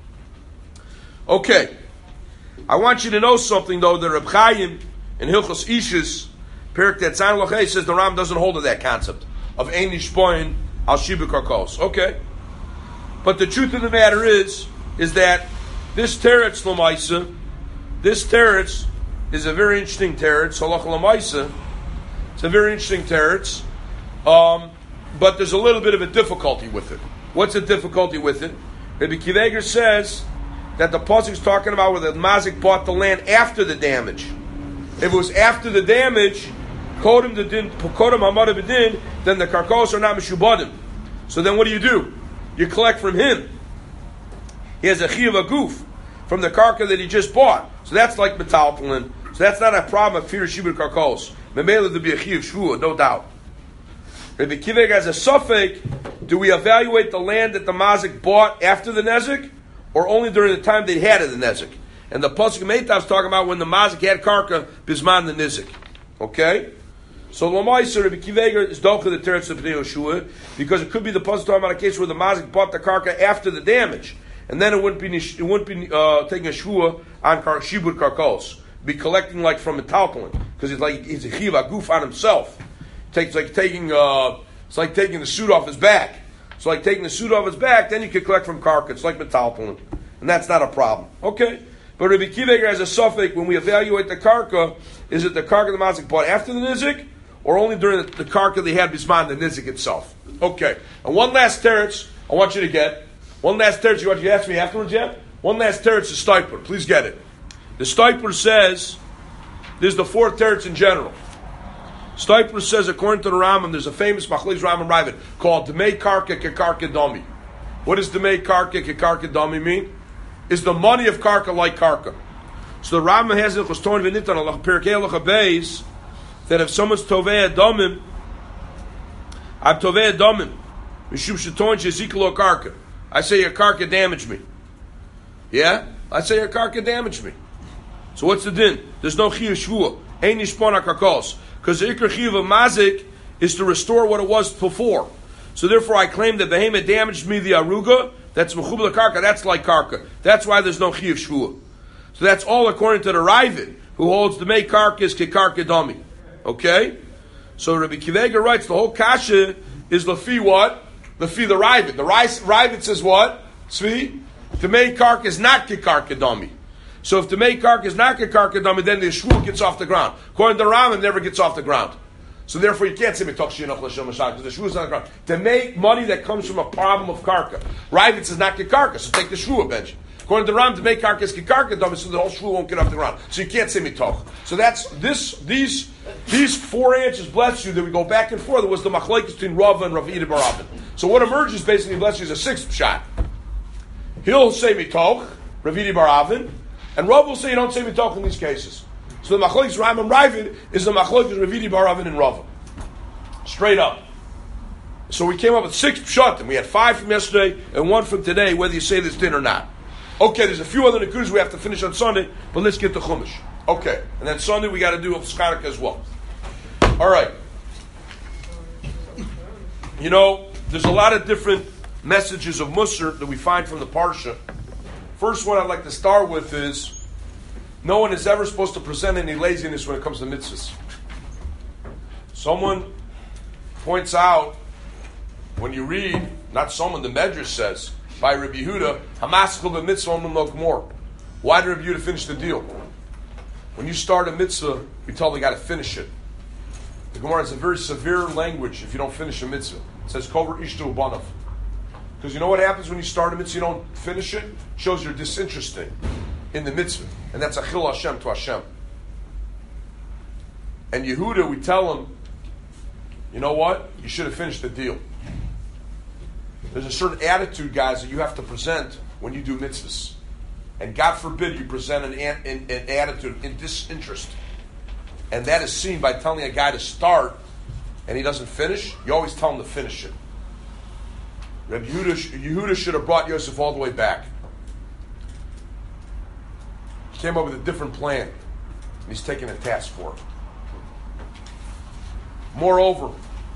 Okay. I want you to know something, though. The Reb Chaim in Hilchos Ishus, Perik Tetzan Lochay, says the Ram doesn't hold to that concept of Ein Nishpoin al Shibud Karkos. Okay. But the truth of the matter is that this teretz l'maisa, this teretz is a very interesting teretz. Halacha l'maisa, it's a very interesting teretz. But there's a little bit of a difficulty with it. What's the difficulty with it? Rabbi Kiveger says that the pasuk is talking about where the mazik bought the land after the damage. If it was after the damage, kodem hamad b'din, then the karkos are not mishubadim. So then what do? You collect from him. He has a chiyuv aguf from the karka that he just bought. So that's like metaltalin. So that's not a problem of fear shibud karkos. Memela to be a chiyuv shvua, no doubt. Rabbi Kiveger has a suffix. Do we evaluate the land that the mazik bought after the nezik, or only during the time they had the nezik? And the pasuk Meitav is talking about when the mazik had karka bisman the nizik. Okay, so Lamaisa Rabbi Kiveger is docha the teretz of Bnei Yoshua, because it could be the pasuk talking about a case where the mazik bought the karka after the damage, and then it wouldn't be taking a shvua on shibud karkos, be collecting like from a talpulin, because it's a chiv aguf on himself. It's like taking the suit off his back. So like taking the suit off his back, then you can collect from karka. It's like metalpulin, and that's not a problem. Okay, but Rabbi Kiveger has a suffix when we evaluate the karka. Is it the karka the mazik bought after the nizik, or only during the karka they had bisman the nizik itself? Okay, and one last teretz I want you to get. One last teretz you want you to ask me afterwards yet? One last teretz is Steipler. Please get it. The Steipler says there's the four teretz in general. Steipler says, according to the Rambam, there's a famous Machlokes Rambam Ravid called Demei Karka Kekarka Dami. What does Demei Karka Kekarka Dami mean? Is the money of Karka like Karka? So the Rambam has it that if someone's Tovei Adamim, I'm Tovei Adamim, Mishum Shetoin Sheziklo Karka. I say your Karka damaged me. Yeah? I say your Karka damaged me. So what's the din? There's no Chiyuv Shvua. Ein Nishpon HaKarkos. Because the Iker Chiyuv of Mazik is to restore what it was before. So therefore I claim that Behemoth damaged me the Aruga, that's Mechubal Karka, that's like Karka. That's why there's no Chiyuv Shvua. So that's all according to the Ravid, who holds the Mei Karka is Kekarka Dami. Okay? So Rabbi Kiveger writes, the whole Kasha is Lafi what? Lafi the Ravid. The Ravid says what? Tzvi? The Mei Karka is not Kekarka Dami. So if the Mei Karka is not Kekarka Dami, then the Shvua gets off the ground. According to Ram, it never gets off the ground. So therefore you can't say Mitoch Shinach L'Shem Mashach, because the Shvua is not on the ground. To make money that comes from a problem of Karka. Ravid says not Kekarka, so take the Shvua bench. According to Ram, to make Karka is Kekarka Dami, so the whole Shvua won't get off the ground. So you can't say Mitoch. So that's these four answers, bless you, that we go back and forth. There was the Machlokes between Rava and Rav Ida Bar Avin. So what emerges basically, bless you, is a sixth shot. He'll say Mitoch, Rav Ida Bar Avin, and Rav will say you don't say Mitoch in these cases. So the Machlokes Ram and Ravid is the Machlokes Rav Ida Bar Avin and Rava. Straight up. So we came up with 6 pshatim. We had 5 from yesterday and 1 from today, whether you say this din or not. Okay, there's a few other nekudas we have to finish on Sunday, but let's get to Chumash. Okay, and then Sunday we got to do Skanika as well. All right. You know, there's a lot of different messages of Musar that we find from the Parsha. First one I'd like to start with is, no one is ever supposed to present any laziness when it comes to mitzvahs. Someone points out, when you read, not someone, the Medrash says, by Rabbi Yehuda, Hamaskal b'mitzvah no gmor. Why did Rabbi Yehuda finish the deal? When you start a mitzvah, you tell them you got to finish it. The Gemara has a very severe language if you don't finish a mitzvah. It says, Kover ishtu banav. Because you know what happens when you start a mitzvah, you don't finish it? It shows you're disinterested in the mitzvah. And that's achil Hashem to Hashem. And Yehuda, we tell him, you know what? You should have finished the deal. There's a certain attitude, guys, that you have to present when you do mitzvahs. And God forbid you present an attitude in disinterest. And that is seen by telling a guy to start and he doesn't finish. You always tell him to finish it. Rabbi Yehuda should have brought Yosef all the way back. He came up with a different plan. And he's taking a task for it. Moreover,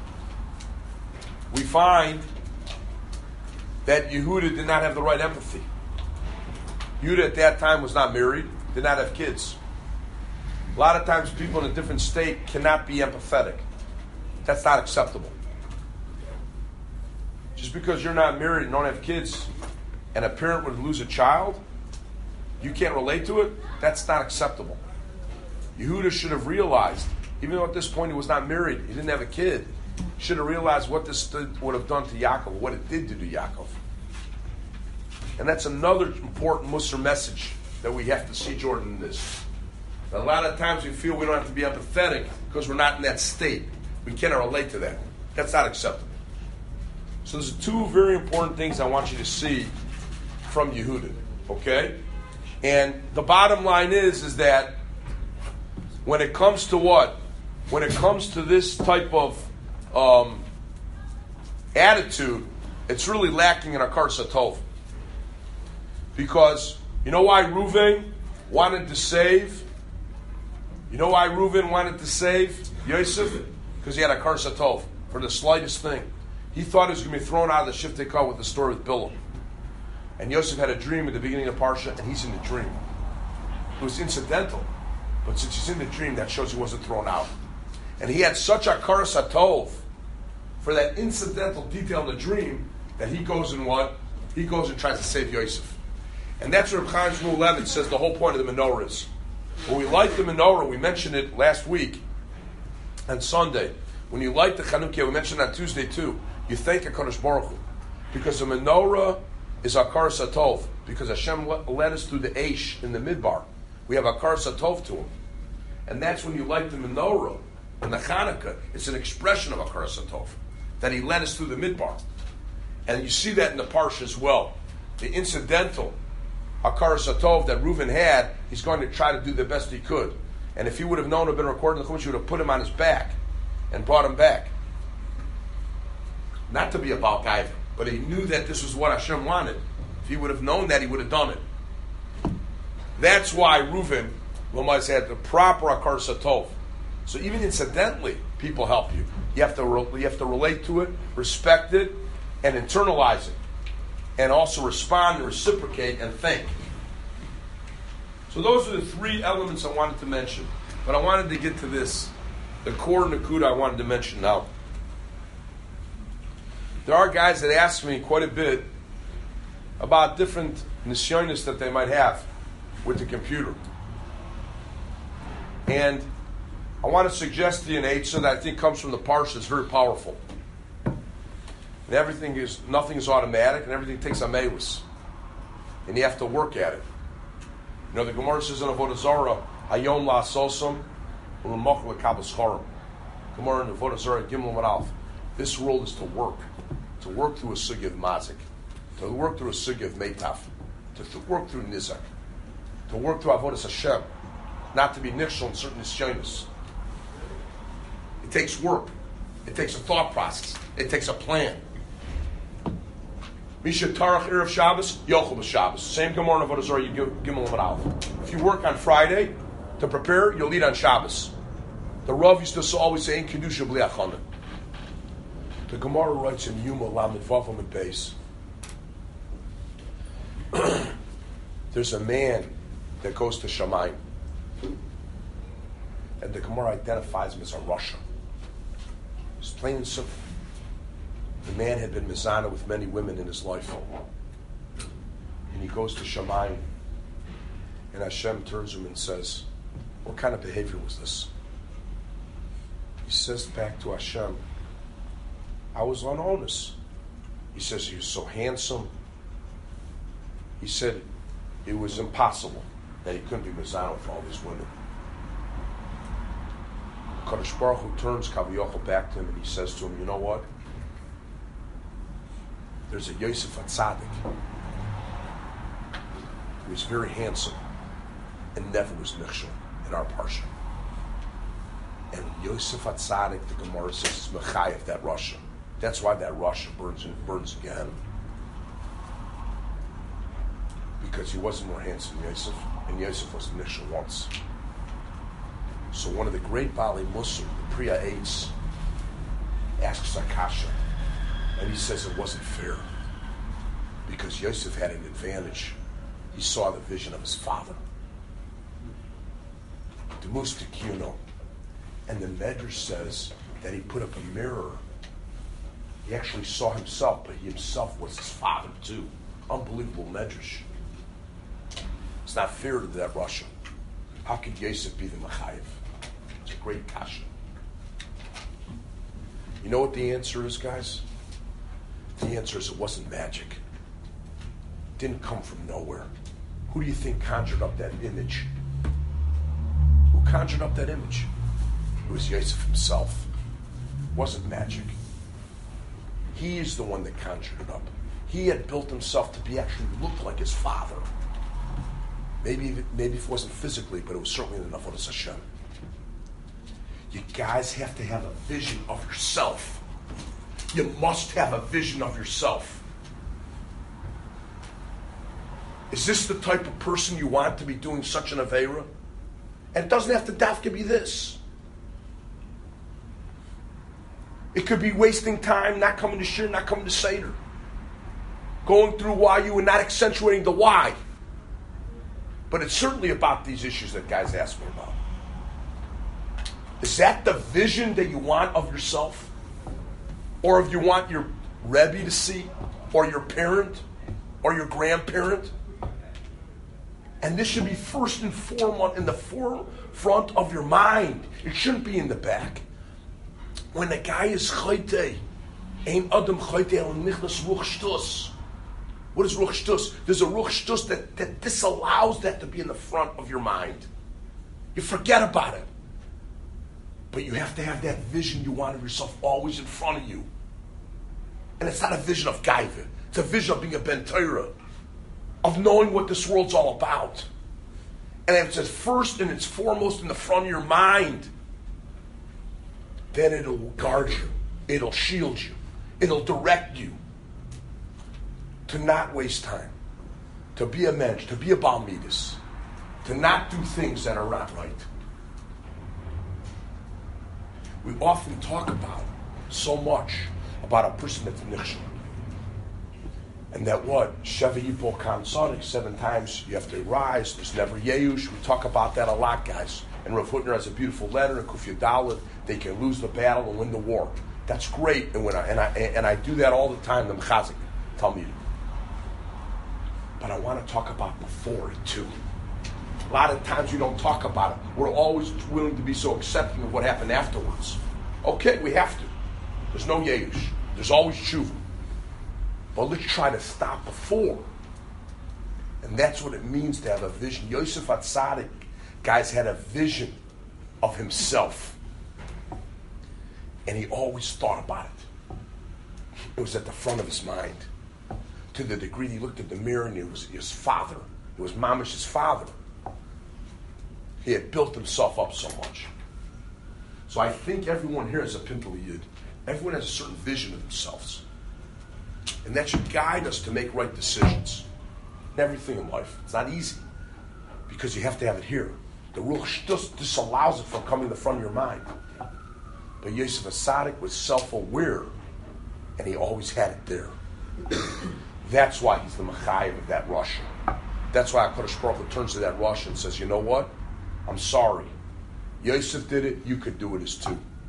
we find that Yehuda did not have the right empathy. Yehuda at that time was not married, did not have kids. A lot of times people in a different state cannot be empathetic. That's not acceptable. Just because you're not married and don't have kids and a parent would lose a child, you can't relate to it, that's not acceptable. Yehuda should have realized, even though at this point he was not married, he didn't have a kid, he should have realized what this would have done to Yaakov, what it did to Yaakov. And that's another important Musar message that we have to see, Jordan, in this. A lot of times we feel we don't have to be empathetic because we're not in that state. We cannot relate to that. That's not acceptable. So there's two very important things I want you to see from Yehuda. Okay? And the bottom line is that when it comes to what? When it comes to this type of attitude, it's really lacking in Akar Satov. Because you know why Reuven wanted to save? You know why Reuven wanted to save Yosef? Because he had Akar Satov for the slightest thing. He thought he was going to be thrown out of the Shiftei Kol with the story with Bilam. And Yosef had a dream at the beginning of Parsha, and he's in the dream. It was incidental. But since he's in the dream, that shows he wasn't thrown out. And he had such a Akar Satov for that incidental detail in the dream that he goes and what? He goes and tries to save Yosef. And that's what Reb Chaim Shmuel Levin says the whole point of the menorah is. When we light the menorah, we mentioned it last week on Sunday. When you light the Chanukiah, we mentioned it on Tuesday too, you thank HaKadosh Baruch Hu. Because the menorah is Akar Satov. Because Hashem led us through the Eish in the Midbar. We have Akar Satov to him. And that's when you light the menorah in the Chanukah. It's an expression of Akar Satov. That he led us through the Midbar. And you see that in the Parsha as well. The incidental Akar Satov that Reuven had, he's going to try to do the best he could. And if he would have known to have been recording the Chumash, he would have put him on his back and brought him back. Not to be a Baal Gaiva, but he knew that this was what Hashem wanted. If he would have known that, he would have done it. That's why Reuven, Lamais, had the proper Akar Satov. So even incidentally, people help you. You have to relate to it, respect it, and internalize it. And also respond and reciprocate and think. So those are the three elements I wanted to mention. But I wanted to get to this, the core Nakuda I wanted to mention now. There are guys that ask me quite a bit about different nisyonis that they might have with the computer. And I want to suggest to you an eitzah that I think comes from the Parsha. It's very powerful. And nothing is automatic, and everything takes a meius. And you have to work at it. You know, the Gemara says in Avodah Zarah, Hayom la'asosam, u'l'moch l'kabel schorim. Gemara in Avodah Zarah, Gimel Aleph. This world is to work through a sugya of mazik, to work through a sugya of meitaf, to work through nizak, to work through Avodas Hashem, not to be nichshel in certain nisyonis. It takes work. It takes a thought process. It takes a plan. Misha Tarach Erev Shabbos, Yochel b'Shabbos. Same Gemara in Avodah Zarah, you Gimel Amud Aleph. If you work on Friday to prepare, you'll eat on Shabbos. The Rav used to always say, "In kedusha b'li achana." The Gemara writes in Yuma Lamed Vavam and Beis. There's a man that goes to Shamayim, and the Gemara identifies him as a Rasha. Plain and simple. The man had been mizana with many women in his life. And he goes to Shamayim. And Hashem turns to him and says, what kind of behavior was this? He says back to Hashem, I was honest. He says, he was so handsome. He said, it was impossible that he couldn't be mizana with all these women. Kadosh Baruch Hu turns Kaviyachal back to him and he says to him, you know what? There's a Yosef HaTzadik who was very handsome and never was nichshel in our parsha. And Yosef HaTzadik, the Gemara says, is mechayev that Rasha. That's why that Rasha burns again. Because he wasn't more handsome than Yosef, and Yosef was nichshel once. So one of the great Bali Musar, the Priya Eitz, asks Akasha, and he says it wasn't fair because Yosef had an advantage. He saw the vision of his father. The Mustikino. And the Medrash says that he put up a mirror. He actually saw himself, but he himself was his father too. Unbelievable Medrash. It's not fair to that Russia. How could Yosef be the Mechayev? It's a great kasha. You know what the answer is, guys? The answer is it wasn't magic. It didn't come from nowhere. Who do you think conjured up that image? Who conjured up that image? It was Yosef himself. It wasn't magic. He is the one that conjured it up. He had built himself to be actually look like his father. Maybe if it wasn't physically, but it was certainly in the Avodas Hashem. You guys have to have a vision of yourself. You must have a vision of yourself. Is this the type of person you want to be doing such an Aveira? And it doesn't have to dafka be this. It could be wasting time, not coming to Shir, not coming to Seder. Going through why you and not accentuating the why. But it's certainly about these issues that guys ask me about. Is that the vision that you want of yourself? Or if you want your Rebbe to see? Or your parent? Or your grandparent? And this should be first and foremost in the forefront of your mind. It shouldn't be in the back. When a guy is chayte, ein adam chayte el nichnas ruch shtus. What is ruch shtus? There's a ruch shtus that disallows that to be in the front of your mind. You forget about it. But you have to have that vision you want of yourself always in front of you. And it's not a vision of gaiva. It's a vision of being a ben Torah, of knowing what this world's all about. And if it's first and it's foremost in the front of your mind, then it'll guard you. It'll shield you. It'll direct you to not waste time, to be a mensch, to be a Baal Midas, to not do things that are not right. We often talk about so much about a person that's nichshel. And that what? Sheva Yipol Kan Tzaddik, 7 times you have to rise. There's never Yeush. We talk about that a lot, guys. And Rav Hutner has a beautiful letter in Kuf Yudalid. They can lose the battle and win the war. That's great. And I do that all the time. The Mechazik tell me to. But I want to talk about before it too. A lot of times we don't talk about it. We're always willing to be so accepting of what happened afterwards. Okay, we have to. There's no Yeush. There's always tshuva. But let's try to stop before. And that's what it means to have a vision. Yosef HaTzadik, guys, had a vision of himself. And he always thought about it. It was at the front of his mind. To the degree he looked at the mirror and it was his father. It was Mamish's father. He had built himself up so much. So I think everyone here is a Pimpel Yid. Everyone has a certain vision of themselves. And that should guide us to make right decisions. In everything in life. It's not easy. Because you have to have it here. The Ruach Shtus disallows it from coming to the front of your mind. But Yosef HaTzadik was self-aware. And he always had it there. That's why he's the Mechayev of that Rosh. That's why HaKadosh Baruch Hu turns to that Rosh and says, you know what? I'm sorry. Yosef did it, you could do it as too.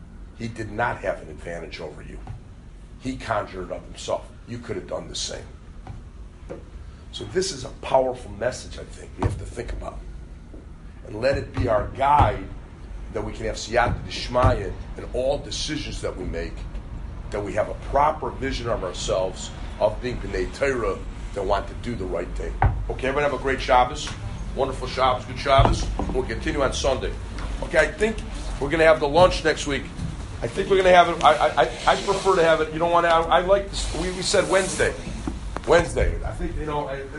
He did not have an advantage over you. He conjured it up himself. You could have done the same. So this is a powerful message, I think, we have to think about. And let it be our guide that we can have siyata d'shmaya in all decisions that we make, that we have a proper vision of ourselves of being b'nei Torah that want to do the right thing. Okay, everyone have a great Shabbos. Wonderful Shabbos, good Shabbos. We'll continue on Sunday. Okay, I think we're going to have the lunch next week. I think we're going to have it. I prefer to have it. You don't want to. I like this. We said Wednesday. I think